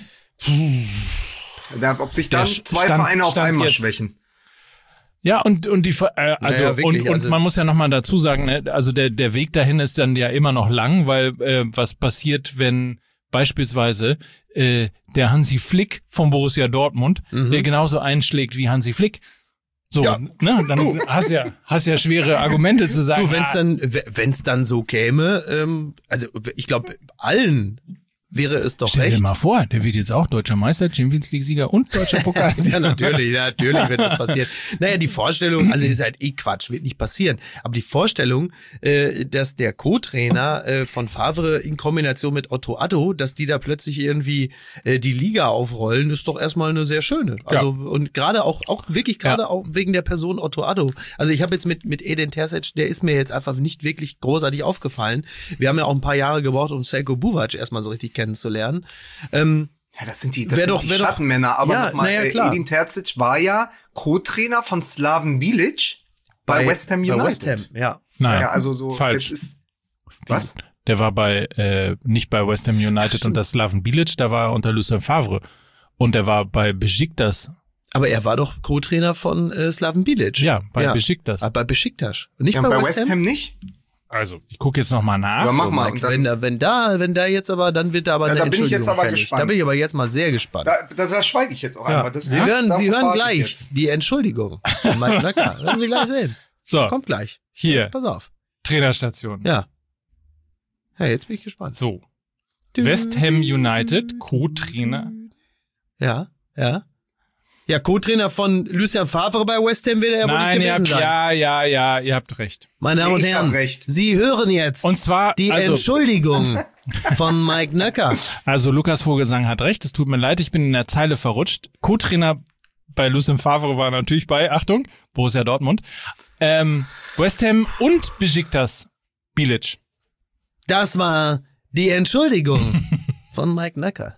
Da, ob sich Der dann Stand- zwei Vereine auf Stand einmal jetzt. schwächen. Ja, und, und die, Ver- äh, also, Naja, wirklich, und, und also- man muss ja nochmal dazu sagen, ne, also der, der Weg dahin ist dann ja immer noch lang, weil, äh, was passiert, wenn beispielsweise, äh, der Hansi Flick vom Borussia Dortmund, Mhm. der genauso einschlägt wie Hansi Flick. So, Ja. ne, dann hast ja, hast ja schwere Argumente zu sagen. Du, wenn's ah, dann, wenn's dann so käme, ähm, also ich glaube, allen wäre es doch stell recht. dir mal vor, der wird jetzt auch deutscher Meister, Champions League Sieger und deutscher Pokalsieger. Ja, natürlich, natürlich wird das passieren. Naja, die Vorstellung, also ist halt eh Quatsch, wird nicht passieren. Aber die Vorstellung, äh, dass der Co-Trainer äh, von Favre in Kombination mit Otto Addo, dass die da plötzlich irgendwie äh, die Liga aufrollen, ist doch erstmal eine sehr schöne. Also und gerade auch, auch wirklich gerade Ja. auch wegen der Person Otto Addo. Also ich habe jetzt mit mit Edin Terzic, der ist mir jetzt einfach nicht wirklich großartig aufgefallen. Wir haben ja auch ein paar Jahre gebraucht, um Selko Buvac erstmal so richtig kennenzulernen. Ähm, Ja, das sind die, das Wär sind doch- die wär doch- Schattenmänner. Aber Ja, nochmal, na ja, äh, klar. Edin Terzic war ja Co-Trainer von Slaven Bilic bei, West Ham United. Bei West Ham, ja. Nein, Ja, also so, falsch. es ist, was? Der war bei, äh, nicht bei West Ham United und das Slaven Bilic, da war er unter Lucien Favre. Und der war bei Besiktas. Aber er war doch Co-Trainer von äh, Slaven Bilic. Ja, bei ja. Besiktas. Aber bei Besiktas. Und nicht Ja, bei, bei West Ham? nicht? Also, ich gucke jetzt nochmal nach. Aber mach Oh, mal. Mike, Und dann, wenn, da, wenn da, wenn da jetzt aber, dann wird da aber Ja, eine da bin ich Entschuldigung jetzt aber fällig. gespannt. Da bin ich aber jetzt mal sehr gespannt. da, da, da schweige ich jetzt auch ja. einfach. Das, Sie hören, darauf Sie hören warte ich gleich jetzt. die Entschuldigung von Mike Nöcker. Werden Sie gleich sehen. So, Kommt gleich. hier, Pass auf. Trainerstation. Ja. Ja, jetzt bin ich gespannt. So, West Ham United, Co-Trainer Ja, ja. Ja, Co-Trainer von Lucien Favre bei West Ham wird er ja wohl Nein, nicht ihr gewesen habt, sein. ja, ja, ja, ihr habt recht. Meine Damen und Ich hab Herren, recht. Sie hören jetzt Und zwar, die also, Entschuldigung von Mike Nöcker. also Lukas Vogelsang hat recht, es tut mir leid, ich bin in der Zeile verrutscht. Co-Trainer bei Lucien Favre war natürlich bei, Achtung, Borussia Dortmund, ähm, West Ham und Besiktas Bilic. Das war die Entschuldigung von Mike Nöcker.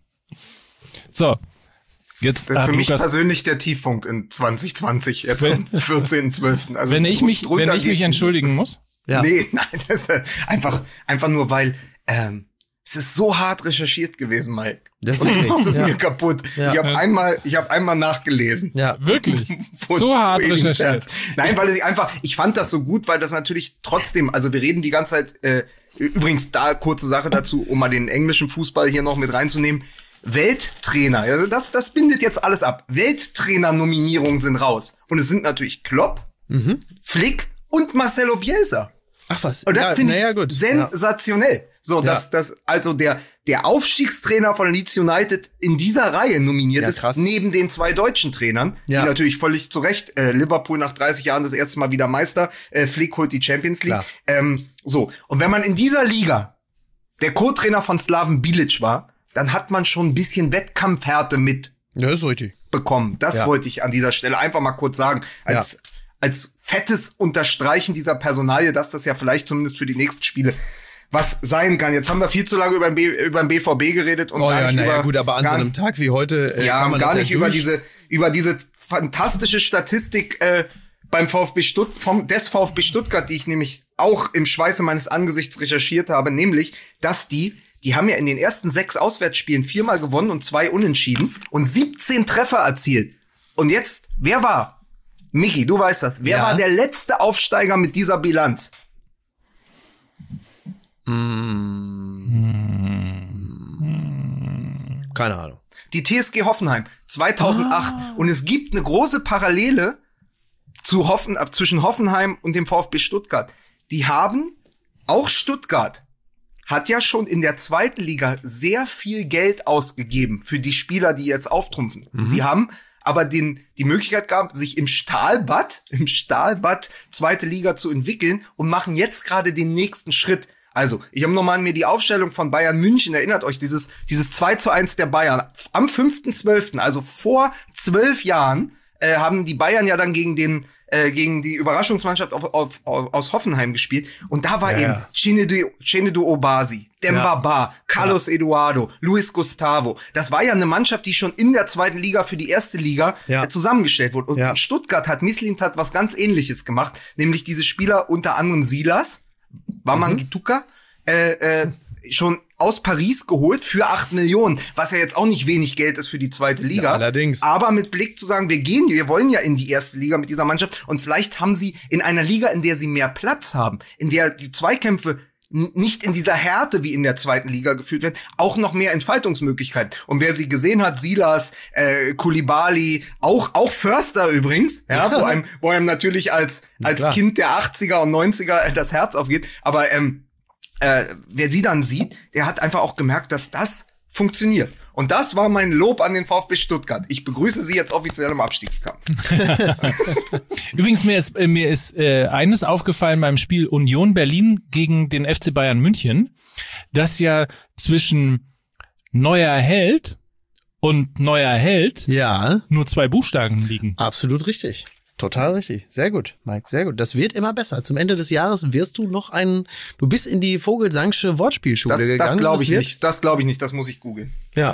So, jetzt Das ist hat für mich Lukas... persönlich der Tiefpunkt in zwanzig zwanzig, jetzt am vierzehnten zwölften Also Wenn ich mich, drunter wenn ich mich geht- entschuldigen muss, Ja. Nee, nein, das ist einfach, einfach nur, weil ähm, es ist so hart recherchiert gewesen, Mike. Das ist Und du wirklich, machst es ja. mir kaputt. Ja. Ich habe einmal, ich habe einmal nachgelesen. Ja, wirklich, Von- so hart von recherchiert. Herz. Nein, weil ich einfach, ich fand das so gut, weil das natürlich trotzdem, also wir reden die ganze Zeit, äh, übrigens da kurze Sache dazu, um mal den englischen Fußball hier noch mit reinzunehmen. Welttrainer, also das, das bindet jetzt alles ab. Welttrainer-Nominierungen sind raus. Und es sind natürlich Klopp, Mhm. Flick und Marcelo Bielsa. Ach was. Und das ja, finde na ja, ich gut. sensationell. So, dass Ja. das also der der Aufstiegstrainer von Leeds United in dieser Reihe nominiert Ja, ist, krass. neben den zwei deutschen Trainern, Ja. die natürlich völlig zu Recht, äh, Liverpool nach dreißig Jahren das erste Mal wieder Meister, äh, Flick holt die Champions League. Klar. Ähm, so, und wenn man in dieser Liga der Co-Trainer von Slaven Bilic war, dann hat man schon ein bisschen Wettkampfhärte mit Ja, ist richtig. bekommen. Das Ja. wollte ich an dieser Stelle einfach mal kurz sagen. Als, als fettes Unterstreichen dieser Personalie, dass das ja vielleicht zumindest für die nächsten Spiele was sein kann. Jetzt haben wir viel zu lange über den, B, über den B V B geredet und Oh gar ja, nicht naja, über, gut, aber an so gar, einem Tag wie heute äh, ja, kann man gar das nicht ja über durch- diese, über diese fantastische Statistik äh, beim VfB Stutt, vom, des VfB Stuttgart, die ich nämlich auch im Schweiße meines Angesichts recherchiert habe, nämlich, dass die Die haben ja in den ersten sechs Auswärtsspielen viermal gewonnen und zwei unentschieden und siebzehn Treffer erzielt. Und jetzt, wer war? Miki, du weißt das. Wer Ja. war der letzte Aufsteiger mit dieser Bilanz? Keine Ahnung. Die T S G Hoffenheim zweitausendacht. Ah. Und es gibt eine große Parallele zu Hoffen, äh, zwischen Hoffenheim und dem VfB Stuttgart. Die haben, auch Stuttgart, hat ja schon in der zweiten Liga sehr viel Geld ausgegeben für die Spieler, die jetzt auftrumpfen. Mhm. Sie haben aber den, die Möglichkeit gehabt, sich im Stahlbad, im Stahlbad zweite Liga zu entwickeln und machen jetzt gerade den nächsten Schritt. Also, ich habe nochmal mir die Aufstellung von Bayern München, erinnert euch, dieses, dieses zwei zu eins der Bayern. Am fünften zwölften, also vor zwölf Jahren, äh, haben die Bayern ja dann gegen den, äh, gegen die Überraschungsmannschaft auf, auf, auf, aus Hoffenheim gespielt. Und da war Ja, eben ja. Chinedu, Chinedu Obasi, Demba Ba, Carlos Eduardo, Luis Gustavo. Das war ja eine Mannschaft, die schon in der zweiten Liga für die erste Liga Ja. äh, zusammengestellt wurde. Und Ja. in Stuttgart hat Mislintat was ganz Ähnliches gemacht, nämlich diese Spieler, unter anderem Silas, Waman Gituka, äh, äh, schon aus Paris geholt für acht Millionen, was ja jetzt auch nicht wenig Geld ist für die zweite Liga. Ja, allerdings. Aber mit Blick zu sagen, wir gehen, wir wollen ja in die erste Liga mit dieser Mannschaft und vielleicht haben sie in einer Liga, in der sie mehr Platz haben, in der die Zweikämpfe n- nicht in dieser Härte wie in der zweiten Liga geführt werden, auch noch mehr Entfaltungsmöglichkeiten. Und wer sie gesehen hat, Silas, äh, Koulibaly, auch auch Förster übrigens, ja, wo einem, wo einem natürlich als als klar. Kind der achtziger und neunziger äh, das Herz aufgeht, aber ähm, äh, wer sie dann sieht, der hat einfach auch gemerkt, dass das funktioniert. Und das war mein Lob an den VfB Stuttgart. Ich begrüße sie jetzt offiziell im Abstiegskampf. Übrigens, mir ist, äh, mir ist äh, eines aufgefallen beim Spiel Union Berlin gegen den F C Bayern München, dass ja zwischen neuer Held und neuer Held Ja, nur zwei Buchstaben liegen. absolut richtig. Total richtig. Sehr gut, Mike, sehr gut. Das wird immer besser. Zum Ende des Jahres wirst du noch ein, du bist in die Vogelsangsche Wortspielschule Das, gegangen. das glaube ich wird- nicht. Das glaube ich nicht. Das muss ich googeln. Ja.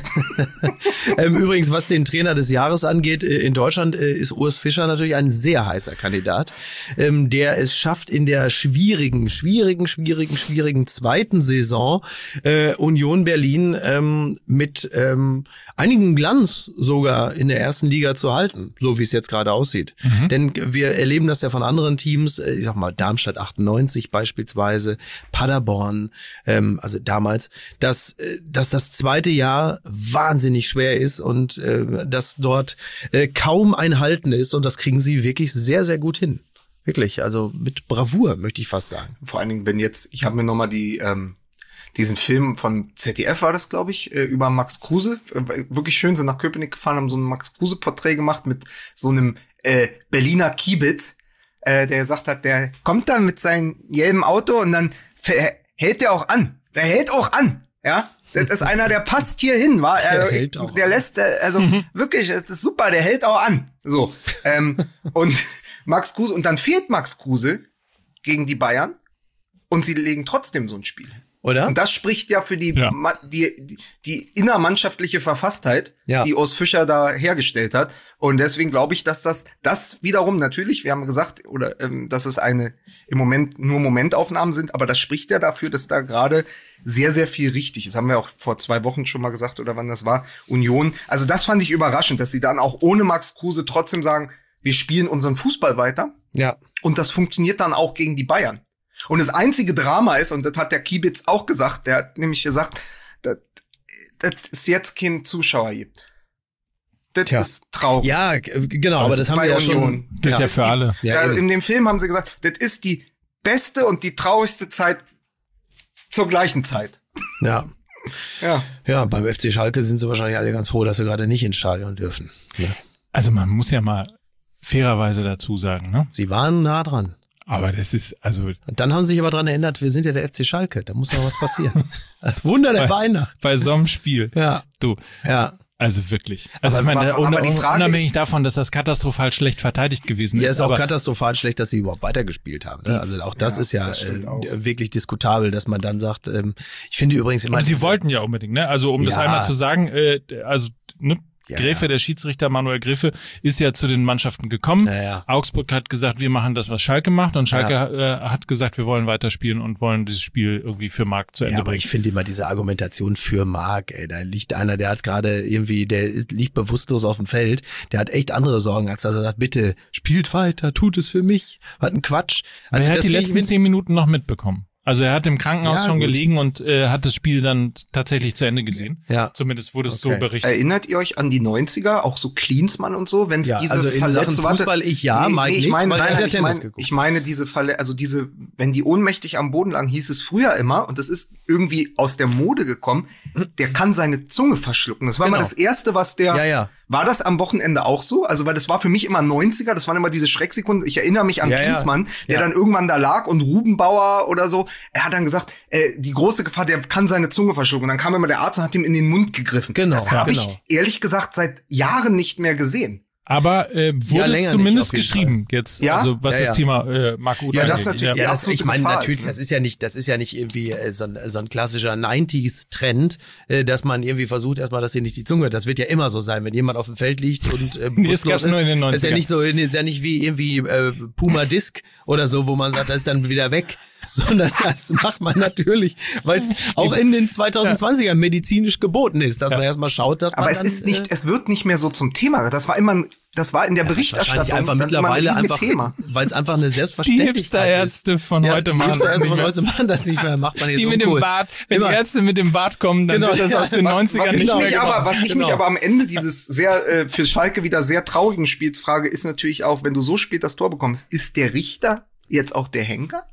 ähm, übrigens, was den Trainer des Jahres angeht, äh, in Deutschland äh, ist Urs Fischer natürlich ein sehr heißer Kandidat, ähm, der es schafft, in der schwierigen, schwierigen, schwierigen, schwierigen zweiten Saison äh, Union Berlin ähm, mit ähm, einigen Glanz sogar in der ersten Liga zu halten, so wie es jetzt gerade aussieht. Denn wir erleben das ja von anderen Teams, äh, ich sag mal Darmstadt achtundneunzig beispielsweise, Paderborn, ähm, also damals, dass, äh, dass das zweite Jahr wahnsinnig schwer ist und äh, dass dort äh, kaum ein Halten ist und das kriegen sie wirklich sehr, sehr gut hin. Wirklich, also mit Bravour, möchte ich fast sagen. Vor allen Dingen, wenn jetzt, ich habe mir noch mal die ähm, diesen Film von Z D F war das, glaube ich, äh, über Max Kruse. Äh, wirklich schön, sind nach Köpenick gefahren, haben so ein Max Kruse-Porträt gemacht mit so einem äh, Berliner Kiebitz, äh, der gesagt hat, der kommt dann mit seinem gelben Auto und dann f- hält der auch an. Der hält auch an, ja. Das ist einer, der passt hier hin, war Der er, hält auch der an. lässt, äh, also mhm. wirklich, das ist super, der hält auch an. So, ähm, und Max Kruse, und dann fehlt Max Kruse gegen die Bayern und sie legen trotzdem so ein Spiel. Oder? Und das spricht ja für die, Ja. Ma- die, die, die innermannschaftliche Verfasstheit, Ja. die Urs Fischer da hergestellt hat. Und deswegen glaube ich, dass das, das wiederum natürlich, wir haben gesagt, oder, ähm, dass es eine, im Moment nur Momentaufnahmen sind, aber das spricht ja dafür, dass da gerade sehr, sehr viel richtig ist. Haben wir auch vor zwei Wochen schon mal gesagt, oder wann das war, Union. Also das fand ich überraschend, dass sie dann auch ohne Max Kruse trotzdem sagen, wir spielen unseren Fußball weiter. Ja. Und das funktioniert dann auch gegen die Bayern. Und das einzige Drama ist, und das hat der Kiebitz auch gesagt, der hat nämlich gesagt, dass das es jetzt keinen Zuschauer gibt. Das Tja. ist traurig. Ja, g- genau, aber das haben bei wir ja schon. Union. Gilt ja ist für die, alle. Ja, da, eben. in dem Film haben sie gesagt, das ist die beste und die traurigste Zeit zur gleichen Zeit. Ja. Ja. Ja, beim F C Schalke sind sie wahrscheinlich alle ganz froh, dass sie gerade nicht ins Stadion dürfen. Ne? Also man muss ja mal fairerweise dazu sagen, ne? Sie waren nah dran. Aber das ist, also Und dann haben sie sich aber dran erinnert, wir sind ja der F C Schalke, da muss noch was passieren. Das Wunder der bei, Weihnacht. bei so einem Spiel. Ja, Du, ja. also wirklich. Also Aber- ich meine, aber- aber die un- Frage unabhängig ist- davon, dass das katastrophal schlecht verteidigt gewesen Ja, ist. ist auch aber katastrophal schlecht, dass sie überhaupt weitergespielt haben. Ne? Also auch das Ja, ist ja das stimmt äh, auch. wirklich diskutabel, dass man dann sagt, ähm, ich finde übrigens immer... aber sie diese- wollten ja unbedingt, ne? Also um das Ja. einmal zu sagen, äh, also ne, Ja, Gräfe, ja. der Schiedsrichter Manuel Gräfe, ist ja zu den Mannschaften gekommen. Ja, ja. Augsburg hat gesagt, wir machen das, was Schalke macht. Und Schalke äh, hat gesagt, wir wollen weiterspielen und wollen dieses Spiel irgendwie für Marc zu Ende Ja, aber bringen. ich finde immer diese Argumentation für Marc, ey, da liegt einer, der hat gerade irgendwie, der ist, liegt bewusstlos auf dem Feld, der hat echt andere Sorgen, als dass er sagt, bitte, spielt weiter, tut es für mich. Was ein Quatsch. Also er hat das die finde ich letzten mit- zehn Minuten noch mitbekommen. Also er hat im Krankenhaus Ja, schon gut. gelegen und äh, hat das Spiel dann tatsächlich zu Ende gesehen. Ja. Zumindest wurde es Okay. so berichtet. Erinnert ihr euch an die neunziger, auch so Klinsmann und so, wenn es Ja, diese also in Verletzung- Sachen warte, Fußball ich ja, nee, Mike nee, ich nicht, meine, weil nein, er hat nein, ja ich Tennis meine, geguckt. ich meine diese Falle, also diese, wenn die ohnmächtig am Boden lagen, hieß es früher immer, und das ist irgendwie aus der Mode gekommen, der kann seine Zunge verschlucken. Das war Genau. mal das Erste, was der, Ja, ja. war das am Wochenende auch so? Also, weil das war für mich immer neunziger, das waren immer diese Schrecksekunden. Ich erinnere mich an Ja, ja. Klinsmann, der Ja. dann irgendwann da lag und Rubenbauer oder so, er hat dann gesagt, äh, die große Gefahr, der kann seine Zunge verschlucken. Und dann kam immer der Arzt und hat ihm in den Mund gegriffen. Genau, Das habe genau. ich ehrlich gesagt seit Jahren nicht mehr gesehen. Aber äh, wurde länger zumindest nicht, auf jeden geschrieben jetzt, Ja? also was Ja, das ja. Thema äh, Marc Uth Ja, das angeht. natürlich- Ja, die das, absolute ich meine Gefahr natürlich, ist, ne? das ist ja nicht, das ist ja nicht irgendwie äh, so, ein, so ein klassischer neunziger-Trend, äh, dass man irgendwie versucht erstmal, dass hier nicht die Zunge, das wird ja immer so sein, wenn jemand auf dem Feld liegt und äh, Nee, das bewusstlos gab's nur in den ist, ist ja neunzigern. nicht so, ist ja nicht wie irgendwie äh, Puma Disc oder so, wo man sagt, das ist dann wieder weg. Sondern das macht man natürlich, weil es auch in den zweitausendzwanzigern medizinisch geboten ist, dass Ja. man erstmal schaut, dass man Aber es dann, ist nicht, äh, es wird nicht mehr so zum Thema. Das war immer, das war in der Berichterstattung wahrscheinlich einfach dann immer mittlerweile ein einfach, Thema. weil es einfach eine Die Selbstverständlichkeit ist. Hipster-Ärzte von Ja, heute die machen das Hipster-Ärzte nicht von mehr. heute machen das nicht mehr, macht man jetzt Die mit dem uncool. Bart, wenn Immer. die Ärzte mit dem Bart kommen, dann Genau, wird das ja. aus den Was, neunzigern was ich nicht mehr mich aber, gemacht. was ich Genau. mich aber am Ende dieses sehr äh, für Schalke wieder sehr traurigen Spiels frage, ist natürlich auch, wenn du so spät das Tor bekommst, ist der Richter jetzt auch der Henker?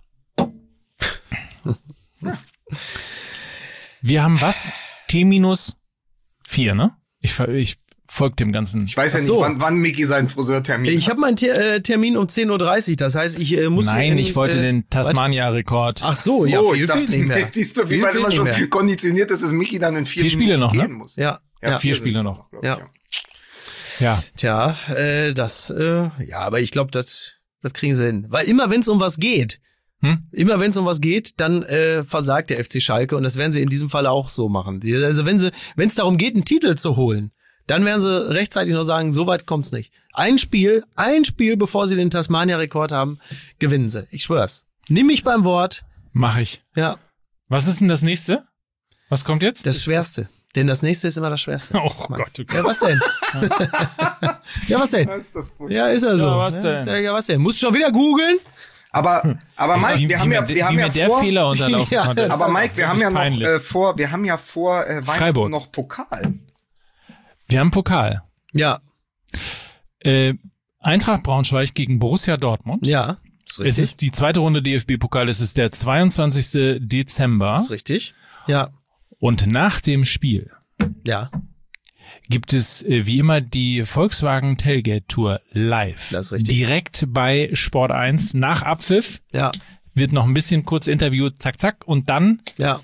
Wir haben was? T minus vier, ne? Ich, ver- ich folge dem Ganzen. Ich weiß ja Ach nicht, so. wann, wann Micky seinen Friseurtermin Ich hat. habe meinen Ter äh, Termin um zehn Uhr dreißig, das heißt, ich äh, muss... Nein, in, ich wollte äh, den Tasmania-Rekord. Ach so, ja, So, viel ich dachte, fehlt nicht mehr. Siehst du, wie Viel man fehlt immer nicht schon mehr. konditioniert ist, dass Micky dann in vier, Vier Spiele noch, gehen ne? muss. Ja, ja. vier sind Spiele es noch. glaub Ja. ich, Ja. Tja, äh, das, äh, ja, aber ich glaube, das, das kriegen sie hin. Weil immer, wenn es um was geht, Hm? immer wenn es um was geht, dann äh, versagt der F C Schalke und das werden sie in diesem Fall auch so machen. Die- Also wenn sie, wenn es darum geht, einen Titel zu holen, dann werden sie rechtzeitig noch sagen, so weit kommt's nicht. Ein Spiel, ein Spiel, bevor sie den Tasmania-Rekord haben, gewinnen sie. Ich schwör's. Nimm mich beim Wort. Mach ich. Ja, Was ist denn das nächste? Was kommt jetzt? das Schwerste. Denn das nächste ist immer das Schwerste. Oh Gott, oh Gott. Ja, was denn? ja, was denn? Ja, ist das gut. Ja, ist er so. Ja, was denn? Ja, ja, was denn? Musst du schon wieder googeln? Aber, aber Mike, wie, wir wie haben mir, ja, wie wir haben mir ja der vor, Fehler unterlaufen Ja, konnte. das aber ist Mike, wir haben ja noch peinlich. äh, vor, wir haben ja vor äh, Weihnachten Freiburg. noch Pokal. Wir haben Pokal. Ja, Äh, Eintracht Braunschweig gegen Borussia Dortmund. ja. Ist Es richtig. ist die zweite Runde D F B-Pokal. Es ist der zweiundzwanzigste Dezember. ist richtig. Ja. Und nach dem Spiel Ja. gibt es äh, wie immer die Volkswagen Tailgate Tour live. Das ist richtig. Direkt bei Sport eins nach Abpfiff. Ja. Wird noch ein bisschen kurz interviewt, zack, zack. Und dann Ja.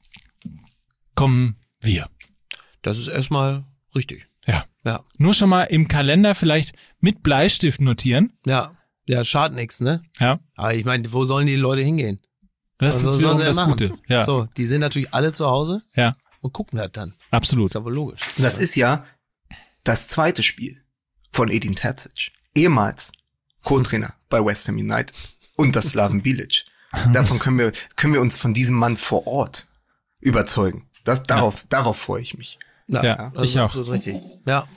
kommen wir. Das ist erstmal richtig. Ja. Ja. Nur schon mal im Kalender vielleicht mit Bleistift notieren. Ja. Ja, schadet nichts, ne? Ja. Aber ich meine, wo sollen die Leute hingehen? Das Also ist sollen wiederum sie das machen. Gute. Ja. So, die sind natürlich alle zu Hause Ja. und gucken das dann. Absolut. Ist ja wohl logisch. Und das ist ja das zweite Spiel von Edin Terzic, ehemals Co-Trainer bei West Ham United und das Slaven Bilic. Davon können wir, können wir uns von diesem Mann vor Ort überzeugen. Das, darauf, ja. darauf freue ich mich. Ja, also ich auch. So richtig. Ja.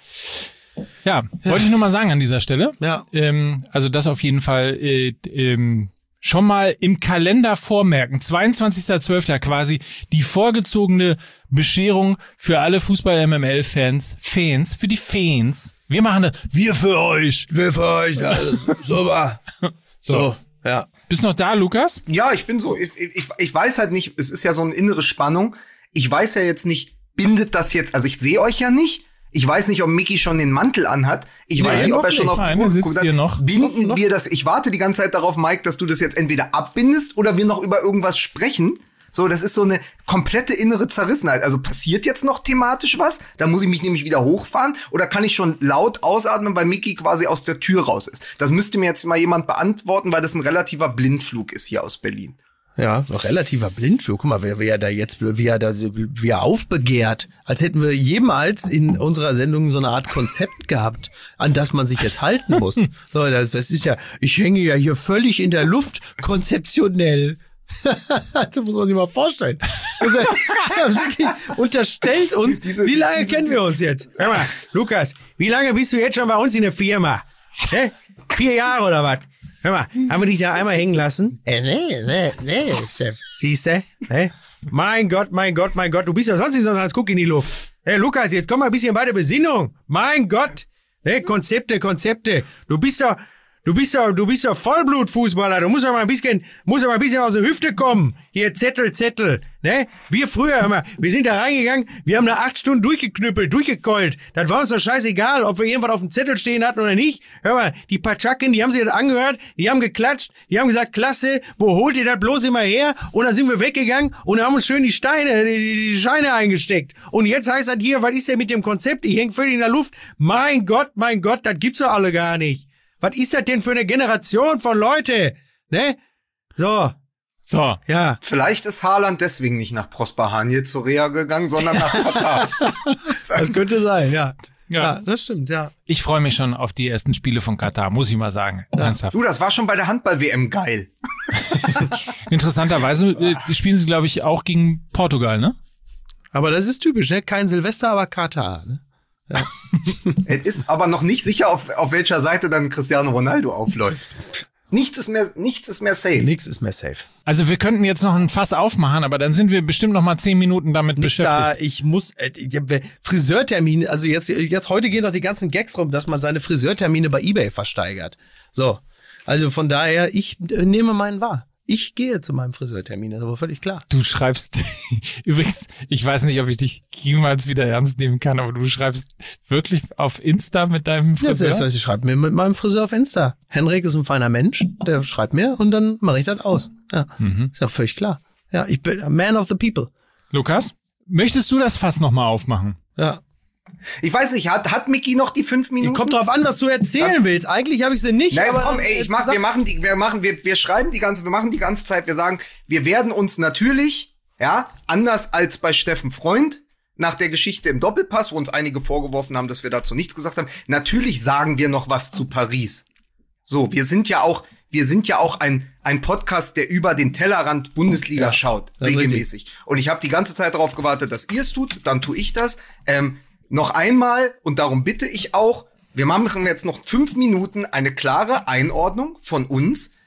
Ja, wollte ich nur mal sagen an dieser Stelle. Ja. Ähm, also das auf jeden Fall äh, ähm, schon mal im Kalender vormerken. zweiundzwanzigster zwölfter quasi die vorgezogene Bescherung für alle Fußball-M M L-Fans. Fans, für die Fans. Wir machen das. Wir für euch. Wir für euch. Ja, super. So. so. Ja. Bist noch da, Lukas? Ja, ich bin so, ich, ich, ich weiß halt nicht, es ist ja so eine innere Spannung. Ich weiß ja jetzt nicht, bindet das jetzt, also ich sehe euch ja nicht. Ich weiß nicht, ob Micky schon den Mantel anhat. Ich Nein, weiß nicht, ob er schon nicht. auf die Nein, Uhr sitzt guckt. hier noch. Binden noch. wir das, ich warte die ganze Zeit darauf, Mike, dass du das jetzt entweder abbindest oder wir noch über irgendwas sprechen. So, das ist so eine komplette innere Zerrissenheit. Also passiert jetzt noch thematisch was? Da muss ich mich nämlich wieder hochfahren. Oder kann ich schon laut ausatmen, weil Micky quasi aus der Tür raus ist? Das müsste mir jetzt mal jemand beantworten, weil das ein relativer Blindflug ist hier aus Berlin. Ja, noch relativer Blindflug. Guck mal, wer, wer da jetzt, wie er da, wie er aufbegehrt. Als hätten wir jemals in unserer Sendung so eine Art Konzept gehabt, an das man sich jetzt halten muss. So, das, das ist ja, ich hänge ja hier völlig in der Luft, konzeptionell. Das muss man sich mal vorstellen. Das, das wirklich unterstellt uns, wie lange kennen wir uns jetzt? Hör mal, Lukas, wie lange bist du jetzt schon bei uns in der Firma? Hä? Vier Jahre oder was? Hör mal, haben wir dich da einmal hängen lassen? Äh, nee, nee, nee, Chef. Siehst du? Hey? Mein Gott, mein Gott, mein Gott, du bist ja sonst nicht so als Guck in die Luft. Hey, Lukas, jetzt komm mal ein bisschen bei der Besinnung. Mein Gott. Hey, Konzepte, Konzepte. Du bist doch, du bist doch, du bist doch Vollblutfußballer. Du musst doch mal ein bisschen, musst doch mal ein bisschen aus der Hüfte kommen. Hier, Zettel, Zettel. Ne? Wir früher, hör mal, wir sind da reingegangen, wir haben da acht Stunden durchgeknüppelt, durchgekeult. Das war uns doch scheißegal, ob wir irgendwas auf dem Zettel stehen hatten oder nicht. Hör mal, die Patschaken, die haben sich das angehört, die haben geklatscht, die haben gesagt, klasse, wo holt ihr das bloß immer her? Und dann sind wir weggegangen und haben uns schön die Steine, die, die, die Scheine eingesteckt. Und jetzt heißt das hier, was ist denn mit dem Konzept? Ich häng völlig in der Luft. Mein Gott, mein Gott, das gibt's doch alle gar nicht. Was ist das denn für eine Generation von Leute? Ne? So. So. Ja. Vielleicht ist Haaland deswegen nicht nach Prosper Hanje zur Reha gegangen, sondern nach Katar. Das könnte sein, ja. Ja. Ja, das stimmt, ja. Ich freue mich schon auf die ersten Spiele von Katar, muss ich mal sagen. Ja. Ernsthaft. Du, das war schon bei der Handball-W M geil. Interessanterweise äh, spielen sie, glaube ich, auch gegen Portugal, ne? Aber das ist typisch, ne? Kein Silvester, aber Katar, ne? Ja. Es ist aber noch nicht sicher, auf, auf welcher Seite dann Cristiano Ronaldo aufläuft. Nichts ist mehr, nichts ist mehr safe. Nix ist mehr safe. Also wir könnten jetzt noch ein Fass aufmachen, aber dann sind wir bestimmt noch mal zehn Minuten damit Nix beschäftigt. da, ich muss, äh, ich hab, äh, Friseurtermine, also jetzt, jetzt heute gehen doch die ganzen Gags rum, dass man seine Friseurtermine bei eBay versteigert. So. Also von daher, ich äh, nehme meinen wahr. Ich gehe zu meinem Friseurtermin, das ist aber völlig klar. Du schreibst, übrigens, ich weiß nicht, ob ich dich jemals wieder ernst nehmen kann, aber du schreibst wirklich auf Insta mit deinem Ja, Friseur? das heißt, ich schreibe mir mit meinem Friseur auf Insta. Henrik ist ein feiner Mensch, der schreibt mir und dann mache ich das aus. Ja, Mhm. ist ja völlig klar. Ja, ich bin a man of the people. Lukas, möchtest du das Fass noch mal aufmachen? Ja. Ich weiß nicht, hat, hat Micky noch die fünf Minuten? Kommt drauf an, was du erzählen willst. Eigentlich habe ich sie nicht. Nein, aber komm, ey, ich mach, wir machen die, wir machen, wir, wir schreiben die ganze, wir machen die ganze Zeit, wir sagen, wir werden uns natürlich, ja, anders als bei Steffen Freund, nach der Geschichte im Doppelpass, wo uns einige vorgeworfen haben, dass wir dazu nichts gesagt haben, natürlich sagen wir noch was zu Paris. So, wir sind ja auch, wir sind ja auch ein, ein Podcast, der über den Tellerrand Bundesliga Ja, schaut, das ist regelmäßig. Und ich habe die ganze Zeit darauf gewartet, dass ihr es tut, dann tue ich das. Ähm, noch einmal, und darum bitte ich auch, wir machen jetzt noch fünf Minuten eine klare Einordnung von uns.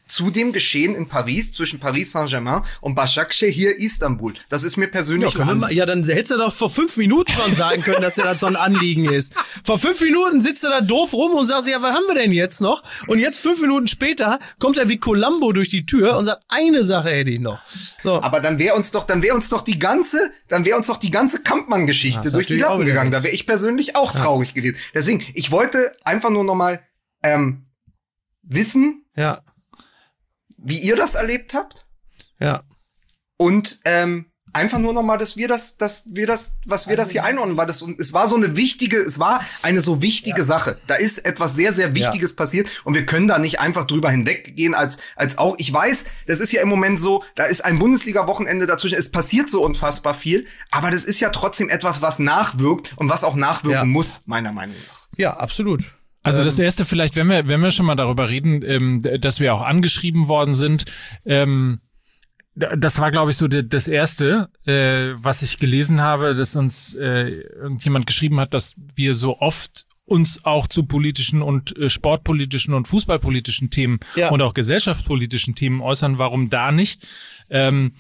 zu dem Geschehen in Paris, zwischen Paris Saint-Germain und Başakşehir Istanbul. Das ist mir persönlich ja, mal, ja, dann hättest du doch vor fünf Minuten schon sagen können, dass ja das so ein Anliegen ist. Vor fünf Minuten sitzt er da doof rum und sagt, ja, was haben wir denn jetzt noch? Und jetzt fünf Minuten später kommt er wie Columbo durch die Tür und sagt, eine Sache hätte ich noch. So. Aber dann wäre uns doch, dann wäre uns doch die ganze, dann wäre uns doch die ganze Kampmann-Geschichte durch die Lappen gegangen. Da wäre ich persönlich auch traurig ja. gewesen. Deswegen, ich wollte einfach nur noch mal ähm, wissen, ja. wie ihr das erlebt habt. Ja. Und ähm, einfach nur noch mal, dass wir das, dass wir das, was wir das hier einordnen, weil das, es war so eine wichtige, es war eine so wichtige ja. Sache. Da ist etwas sehr, sehr Wichtiges ja. passiert und wir können da nicht einfach drüber hinweggehen, als, als auch, ich weiß, das ist ja im Moment so, da ist ein Bundesliga-Wochenende dazwischen, es passiert so unfassbar viel, aber das ist ja trotzdem etwas, was nachwirkt und was auch nachwirken ja. muss, meiner Meinung nach. Ja, absolut. Also das Erste vielleicht, wenn wir wenn wir schon mal darüber reden, ähm, dass wir auch angeschrieben worden sind, ähm, das war, glaube ich, so de, das Erste, äh, was ich gelesen habe, dass uns äh, irgendjemand geschrieben hat, dass wir so oft uns auch zu politischen und äh, sportpolitischen und fußballpolitischen Themen ja. und auch gesellschaftspolitischen Themen äußern. Warum da nicht? Ähm,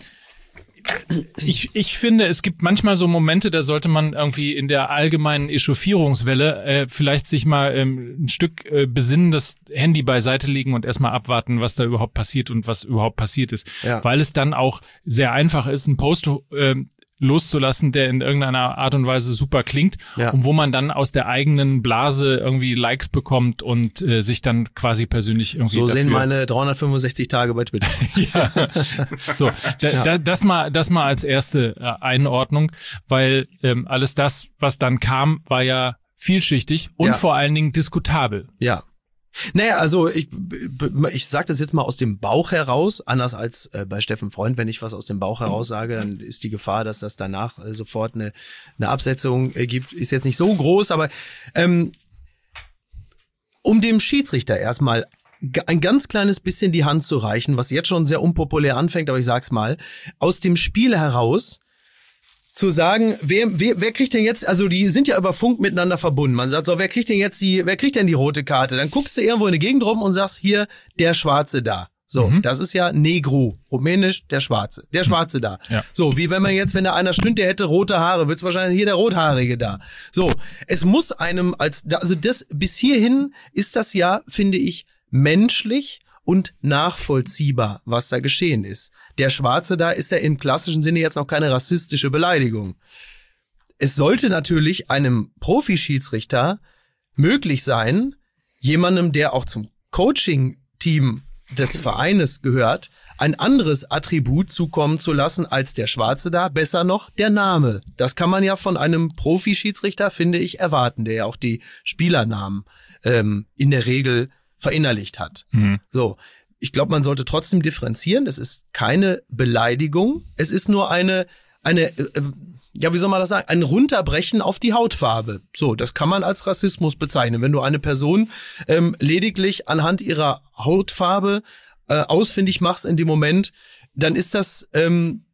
Ich, ich finde, es gibt manchmal so Momente, da sollte man irgendwie in der allgemeinen Echauffierungswelle äh, vielleicht sich mal ähm, ein Stück äh, besinnen, das Handy beiseite legen und erstmal abwarten, was da überhaupt passiert und was überhaupt passiert ist. Ja. Weil es dann auch sehr einfach ist, einen Post äh, loszulassen, der in irgendeiner Art und Weise super klingt ja. und wo man dann aus der eigenen Blase irgendwie Likes bekommt und äh, sich dann quasi persönlich irgendwie So dafür sehen meine dreihundertfünfundsechzig Tage bei Twitter. ja. So, da, ja. da, das mal das mal als erste äh, Einordnung, weil ähm, alles das, was dann kam, war ja vielschichtig und ja. vor allen Dingen diskutabel. Ja. Naja, also ich, ich sage das jetzt mal aus dem Bauch heraus, anders als äh, bei Steffen Freund, wenn ich was aus dem Bauch heraus sage, dann ist die Gefahr, dass das danach äh, sofort eine, eine Absetzung äh, gibt, ist jetzt nicht so groß, aber ähm, um dem Schiedsrichter erstmal ein ganz kleines bisschen die Hand zu reichen, was jetzt schon sehr unpopulär anfängt, aber ich sag's mal, aus dem Spiel heraus zu sagen, wer, wer, wer kriegt denn jetzt, also die sind ja über Funk miteinander verbunden. Man sagt so, wer kriegt denn jetzt die, wer kriegt denn die rote Karte? Dann guckst du irgendwo in die Gegend rum und sagst, hier, der Schwarze da. So, mhm. das ist ja Negro, rumänisch, der Schwarze. Der Schwarze da. Ja. So, wie wenn man jetzt, wenn da einer stünde, der hätte rote Haare, wird's wahrscheinlich hier der Rothaarige da. So, es muss einem als, also das, bis hierhin ist das ja, finde ich, menschlich und nachvollziehbar, was da geschehen ist. Der Schwarze da ist ja im klassischen Sinne jetzt noch keine rassistische Beleidigung. Es sollte natürlich einem Profi-Schiedsrichter möglich sein, jemandem, der auch zum Coaching-Team des Vereines gehört, ein anderes Attribut zukommen zu lassen als der Schwarze da, besser noch der Name. Das kann man ja von einem Profi-Schiedsrichter, finde ich, erwarten, der ja auch die Spielernamen ähm, in der Regel verinnerlicht hat. Mhm. So, ich glaube, man sollte trotzdem differenzieren. Es ist keine Beleidigung. Es ist nur eine, eine, äh, ja, wie soll man das sagen? Ein Runterbrechen auf die Hautfarbe. So, das kann man als Rassismus bezeichnen. Wenn du eine Person ähm, lediglich anhand ihrer Hautfarbe äh, ausfindig machst in dem Moment, dann ist das, ähm,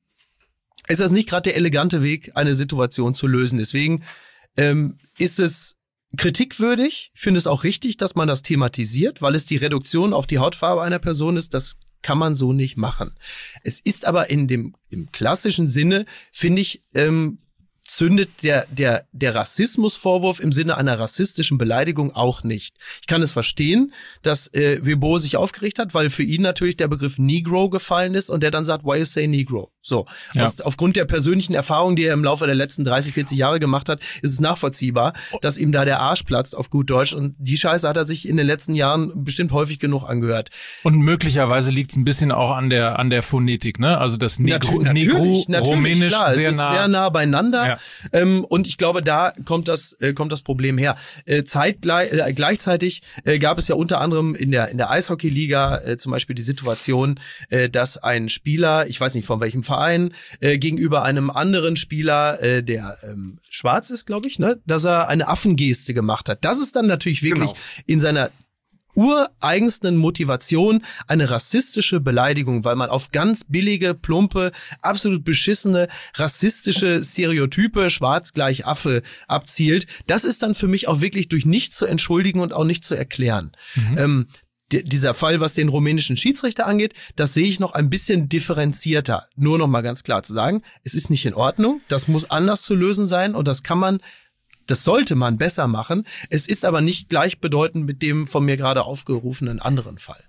ist das nicht gerade der elegante Weg, eine Situation zu lösen. Deswegen ähm, ist es kritikwürdig. Ich finde es auch richtig, dass man das thematisiert, weil es die Reduktion auf die Hautfarbe einer Person ist. Das kann man so nicht machen. Es ist aber in dem im klassischen Sinne, finde ich, ähm, zündet der der der Rassismusvorwurf im Sinne einer rassistischen Beleidigung auch nicht. Ich kann es verstehen, dass äh, Webo sich aufgeregt hat, weil für ihn natürlich der Begriff Negro gefallen ist und der dann sagt, why you say Negro? So, ja. Aus, aufgrund der persönlichen Erfahrung, die er im Laufe der letzten dreißig, vierzig Jahre gemacht hat, ist es nachvollziehbar, dass ihm da der Arsch platzt auf gut Deutsch und die Scheiße hat er sich in den letzten Jahren bestimmt häufig genug angehört. Und möglicherweise liegt es ein bisschen auch an der an der Phonetik, ne? Also das Negro, Natu- Negro natürlich, natürlich, Rumänisch klar, sehr es ist nah, sehr nah beieinander. Ja. Ähm, und ich glaube, da kommt das äh, kommt das Problem her. Äh, zeitgleich, äh, gleichzeitig äh, gab es ja unter anderem in der in der Eishockeyliga äh, zum Beispiel die Situation, äh, dass ein Spieler, ich weiß nicht von welchem Verein, äh, gegenüber einem anderen Spieler, äh, der ähm, schwarz ist, glaube ich, ne, dass er eine Affengeste gemacht hat. Das ist dann natürlich wirklich genau. in seiner ureigensten Motivation eine rassistische Beleidigung, weil man auf ganz billige, plumpe, absolut beschissene, rassistische Stereotype, schwarz gleich Affe, abzielt. Das ist dann für mich auch wirklich durch nichts zu entschuldigen und auch nicht zu erklären. Mhm. Ähm, D- dieser Fall, was den rumänischen Schiedsrichter angeht, das sehe ich noch ein bisschen differenzierter. Nur noch mal ganz klar zu sagen, es ist nicht in Ordnung, das muss anders zu lösen sein und das kann man, das sollte man besser machen. Es ist aber nicht gleichbedeutend mit dem von mir gerade aufgerufenen anderen Fall.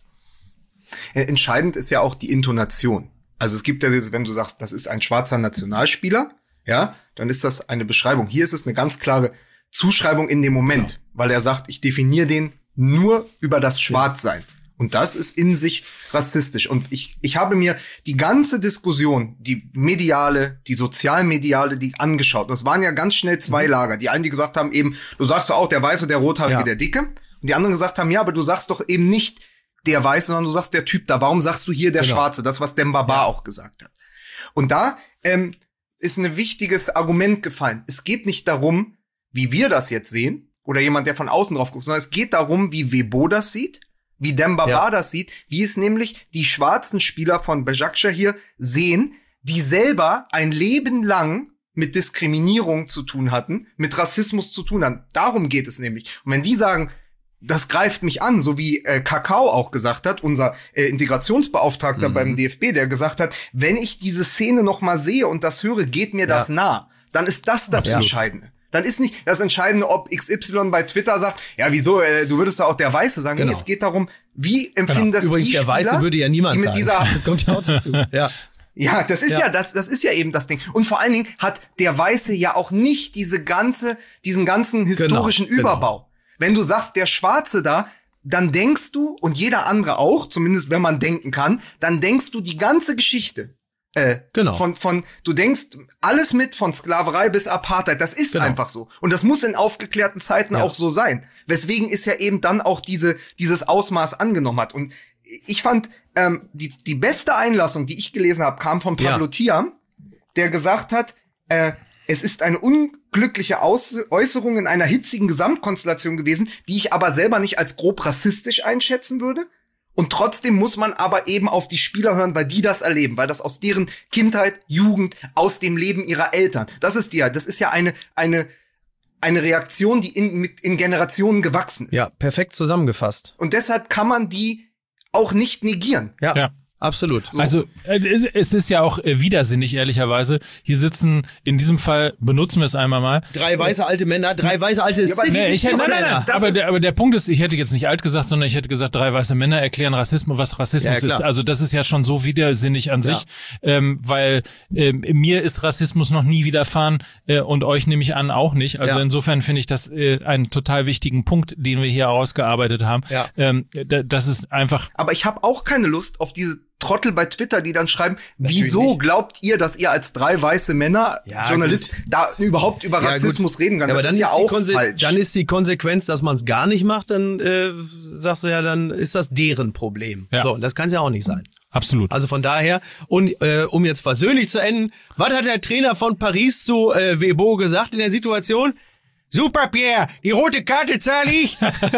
Entscheidend ist ja auch die Intonation. Also es gibt ja jetzt, wenn du sagst, das ist ein schwarzer Nationalspieler, ja, dann ist das eine Beschreibung. Hier ist es eine ganz klare Zuschreibung in dem Moment, genau. Weil er sagt, ich definiere den nur über das Schwarzsein. Und das ist in sich rassistisch. Und ich, ich habe mir die ganze Diskussion, die mediale, die sozialmediale, die angeschaut. Und es waren ja ganz schnell zwei mhm. Lager. Die einen, die gesagt haben eben, du sagst doch auch, der Weiße, der Rothaarige, ja. der Dicke. Und die anderen gesagt haben, ja, aber du sagst doch eben nicht der Weiße, sondern du sagst der Typ da. Warum sagst du hier der genau. Schwarze? Das, was Demba Ba ja. auch gesagt hat. Und da ähm, ist ein wichtiges Argument gefallen. Es geht nicht darum, wie wir das jetzt sehen, oder jemand, der von außen drauf guckt, sondern es geht darum, wie Webo das sieht, wie Demba Ba ja. das sieht, wie es nämlich die schwarzen Spieler von Başakşehir hier sehen, die selber ein Leben lang mit Diskriminierung zu tun hatten, mit Rassismus zu tun hatten. Darum geht es nämlich. Und wenn die sagen, das greift mich an, so wie äh, Kakao auch gesagt hat, unser äh, Integrationsbeauftragter mhm. beim D F B, der gesagt hat, wenn ich diese Szene noch mal sehe und das höre, geht mir ja. das nah. Dann ist das das Absolut. Entscheidende. Dann ist nicht das Entscheidende, ob X Y bei Twitter sagt, ja, wieso, äh, du würdest doch auch der Weiße sagen. Genau. Nee, es geht darum, wie empfinden genau. das Übrigens, die der Spieler, Weiße würde ja niemand die mit sagen. Dieser das kommt ja auch dazu. Ja. Ja, das ist ja. ja, das, das ist ja eben das Ding. Und vor allen Dingen hat der Weiße ja auch nicht diese ganze, diesen ganzen historischen genau, Überbau. Genau. Wenn du sagst, der Schwarze da, dann denkst du, und jeder andere auch, zumindest wenn man denken kann, dann denkst du die ganze Geschichte. Äh, genau. Von, von, du denkst alles mit, von Sklaverei bis Apartheid, das ist genau. einfach so. Und das muss in aufgeklärten Zeiten ja. auch so sein. Weswegen es ja eben dann auch diese, dieses Ausmaß angenommen hat. Und ich fand, ähm, die, die beste Einlassung, die ich gelesen habe, kam von Pablo ja. Thiam, der gesagt hat, äh, es ist eine unglückliche Aus- Äußerung in einer hitzigen Gesamtkonstellation gewesen, die ich aber selber nicht als grob rassistisch einschätzen würde. Und trotzdem muss man aber eben auf die Spieler hören, weil die das erleben, weil das aus deren Kindheit, Jugend, aus dem Leben ihrer Eltern. Das ist die, das ist ja eine eine eine Reaktion, die in mit in Generationen gewachsen ist. Ja, perfekt zusammengefasst. Und deshalb kann man die auch nicht negieren. Ja. ja. Absolut. So. Also äh, es ist ja auch äh, widersinnig, ehrlicherweise. Hier sitzen, in diesem Fall benutzen wir es einmal mal. Drei weiße alte Männer, drei weiße alte ja, nee, ich hätte, nein, nein, nein. Aber, der, aber der Punkt ist, ich hätte jetzt nicht alt gesagt, sondern ich hätte gesagt, drei weiße Männer erklären Rassismus, was Rassismus ja, ist. Also das ist ja schon so widersinnig an ja. sich, ähm, weil äh, mir ist Rassismus noch nie widerfahren äh, und euch nehme ich an auch nicht. Also ja. insofern finde ich das äh, einen total wichtigen Punkt, den wir hier herausgearbeitet haben. Ja. Ähm, da, das ist einfach. Aber ich habe auch keine Lust auf diese Trottel bei Twitter, die dann schreiben, wieso glaubt ihr, dass ihr als drei weiße Männer ja, Journalist gut. da überhaupt über ja, Rassismus gut. reden kann? Ja, das aber dann ist ja auch Konse- falsch. Dann ist die Konsequenz, dass man es gar nicht macht, dann äh, sagst du ja, dann ist das deren Problem. Ja. So, das kann es ja auch nicht sein. Absolut. Also von daher, und äh, um jetzt versöhnlich zu enden, was hat der Trainer von Paris zu äh, Webo gesagt in der Situation? Super, Pierre, die rote Karte zahle ich.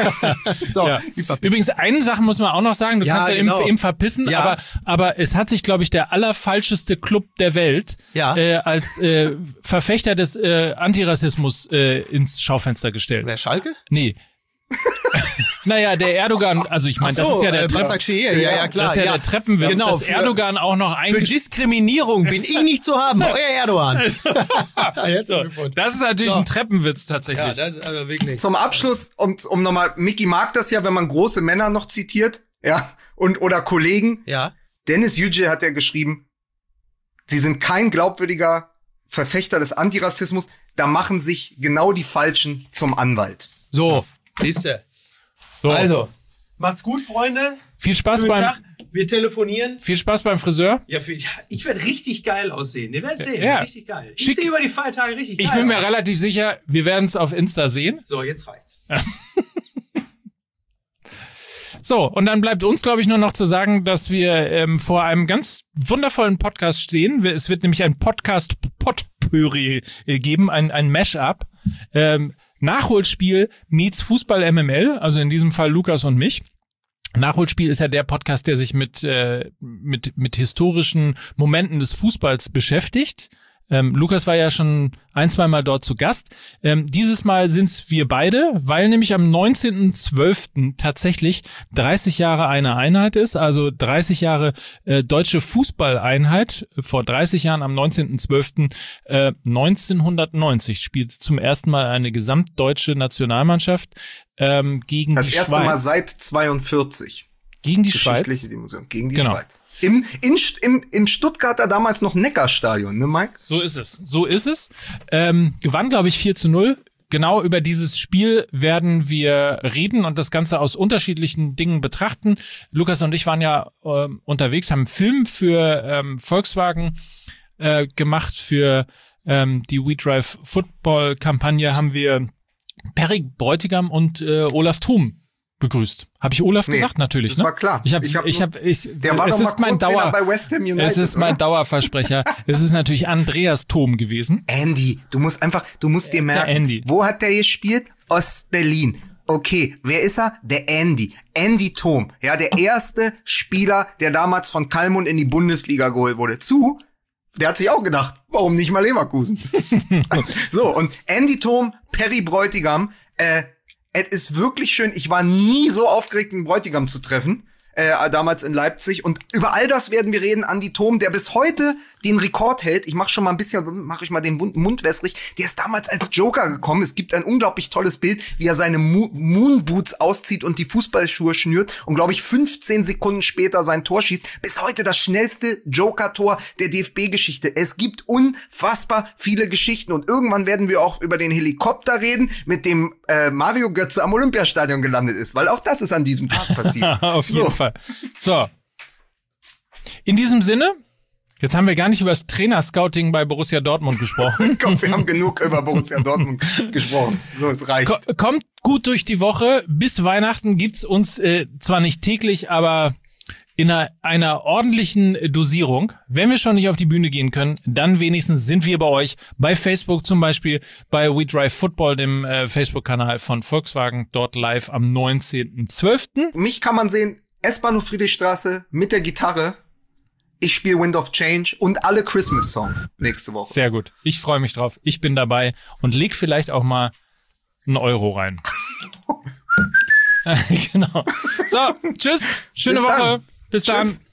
so, ja. Übrigens, eine Sache muss man auch noch sagen, du ja, kannst ja genau. eben, eben verpissen, ja. aber aber es hat sich, glaube ich, der allerfalscheste Club der Welt ja. äh, als äh, Verfechter des äh, Antirassismus äh, ins Schaufenster gestellt. Wer, Schalke? Nee. Naja, der Erdogan, also ich meine, so, das ist ja der äh, Başakşehir, ja, ja, klar. Das ist ja, ja. der Treppenwitz, genau, dass für, Erdogan auch noch Für Diskriminierung bin ich nicht zu haben, euer Erdogan. so, das ist natürlich so. ein Treppenwitz tatsächlich. Ja, das ist aber wirklich. Zum Abschluss, um, um nochmal, Micky mag das ja, wenn man große Männer noch zitiert, ja, und oder Kollegen. Ja. Dennis Yücel hat ja geschrieben, sie sind kein glaubwürdiger Verfechter des Antirassismus, da machen sich genau die Falschen zum Anwalt. So, siehste. So. Also, macht's gut, Freunde. Viel Spaß beim Tag. Wir telefonieren. Viel Spaß beim Friseur. Ja, für, ja ich werde richtig geil aussehen. Ihr werdet sehen, ja. richtig geil. Ich sehe über die Feiertage richtig geil. Ich bin mir aus. relativ sicher, wir werden es auf Insta sehen. So, jetzt reicht's. So, und dann bleibt uns, glaube ich, nur noch zu sagen, dass wir ähm, vor einem ganz wundervollen Podcast stehen. Es wird nämlich ein Podcast-Potpourri geben, ein, ein Mash-up. Ähm, Nachholspiel meets Fußball M M L, also in diesem Fall Lukas und mich. Nachholspiel ist ja der Podcast, der sich mit äh, mit mit historischen Momenten des Fußballs beschäftigt. Ähm, Lukas war ja schon ein, zwei Mal dort zu Gast. Ähm, dieses Mal sind's wir beide, weil nämlich am neunzehnten zwölften tatsächlich dreißig Jahre eine Einheit ist, also dreißig Jahre äh, deutsche Fußballeinheit. Vor dreißig Jahren am neunzehnten zwölften Äh, neunzehnhundertneunzig spielt zum ersten Mal eine gesamtdeutsche Nationalmannschaft ähm, gegen das die erste Schweiz. Mal seit zweiundvierzig. Gegen die Schweiz. Geschichtliche Dimension. Gegen die Genau. Schweiz. Im, in, im, im Stuttgarter damals noch Neckarstadion, ne, Mike? So ist es. So ist es. Ähm, gewann, glaube ich, vier zu null. Genau über dieses Spiel werden wir reden und das Ganze aus unterschiedlichen Dingen betrachten. Lukas und ich waren ja äh, unterwegs, haben einen Film für ähm, Volkswagen äh, gemacht. Für ähm, die We Drive Football Kampagne haben wir Perry Bräutigam und äh, Olaf Thum begrüßt. Habe ich Olaf Nee, gesagt? Natürlich, das ne? war klar. Ich habe, Ich ich hab ich, nur- hab, ich Der war es doch mal ist mein Co-Trainer Dauer, bei West Ham United, es ist mein oder? Dauerversprecher. Es ist natürlich Andreas Thom gewesen. Andy, du musst einfach, du musst dir merken, Andy. wo hat der gespielt? Ostberlin. Okay, wer ist er? Der Andy. Andy Thom. Ja, der erste Spieler, der damals von Kalmund in die Bundesliga geholt wurde. Zu, der hat sich auch gedacht, warum nicht mal Leverkusen? So, und Andy Thom, Perry Bräutigam, äh, es ist wirklich schön. Ich war nie so aufgeregt, einen Bräutigam zu treffen. Äh, damals in Leipzig. Und über all das werden wir reden. Andy Thom, der bis heute den Rekord hält. Ich mache schon mal ein bisschen, mache ich mal den Mund, Mund wässrig. Der ist damals als Joker gekommen. Es gibt ein unglaublich tolles Bild, wie er seine Mo- Moonboots auszieht und die Fußballschuhe schnürt und, glaube ich, fünfzehn Sekunden später sein Tor schießt. Bis heute das schnellste Joker-Tor der D F B-Geschichte. Es gibt unfassbar viele Geschichten. Und irgendwann werden wir auch über den Helikopter reden, mit dem äh, Mario Götze am Olympiastadion gelandet ist. Weil auch das ist an diesem Tag passiert. Auf jeden So. Fall. So. In diesem Sinne, jetzt haben wir gar nicht über das Trainerscouting bei Borussia Dortmund gesprochen. Komm, wir haben genug über Borussia Dortmund gesprochen. So, es reicht. Ko- kommt gut durch die Woche. Bis Weihnachten gibt's uns äh, zwar nicht täglich, aber in einer, einer ordentlichen Dosierung. Wenn wir schon nicht auf die Bühne gehen können, dann wenigstens sind wir bei euch. Bei Facebook zum Beispiel, bei We Drive Football, dem äh, Facebook-Kanal von Volkswagen, dort live am neunzehnten zwölften Mich kann man sehen, S-Bahnhof Friedrichstraße mit der Gitarre. Ich spiele Wind of Change und alle Christmas-Songs nächste Woche. Sehr gut. Ich freue mich drauf. Ich bin dabei und leg vielleicht auch mal einen Euro rein. Genau. So, tschüss. Schöne Bis Woche. dann. Bis dann. Tschüss.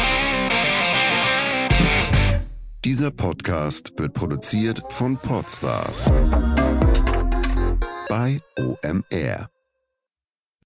Dieser Podcast wird produziert von Podstars bei O M R.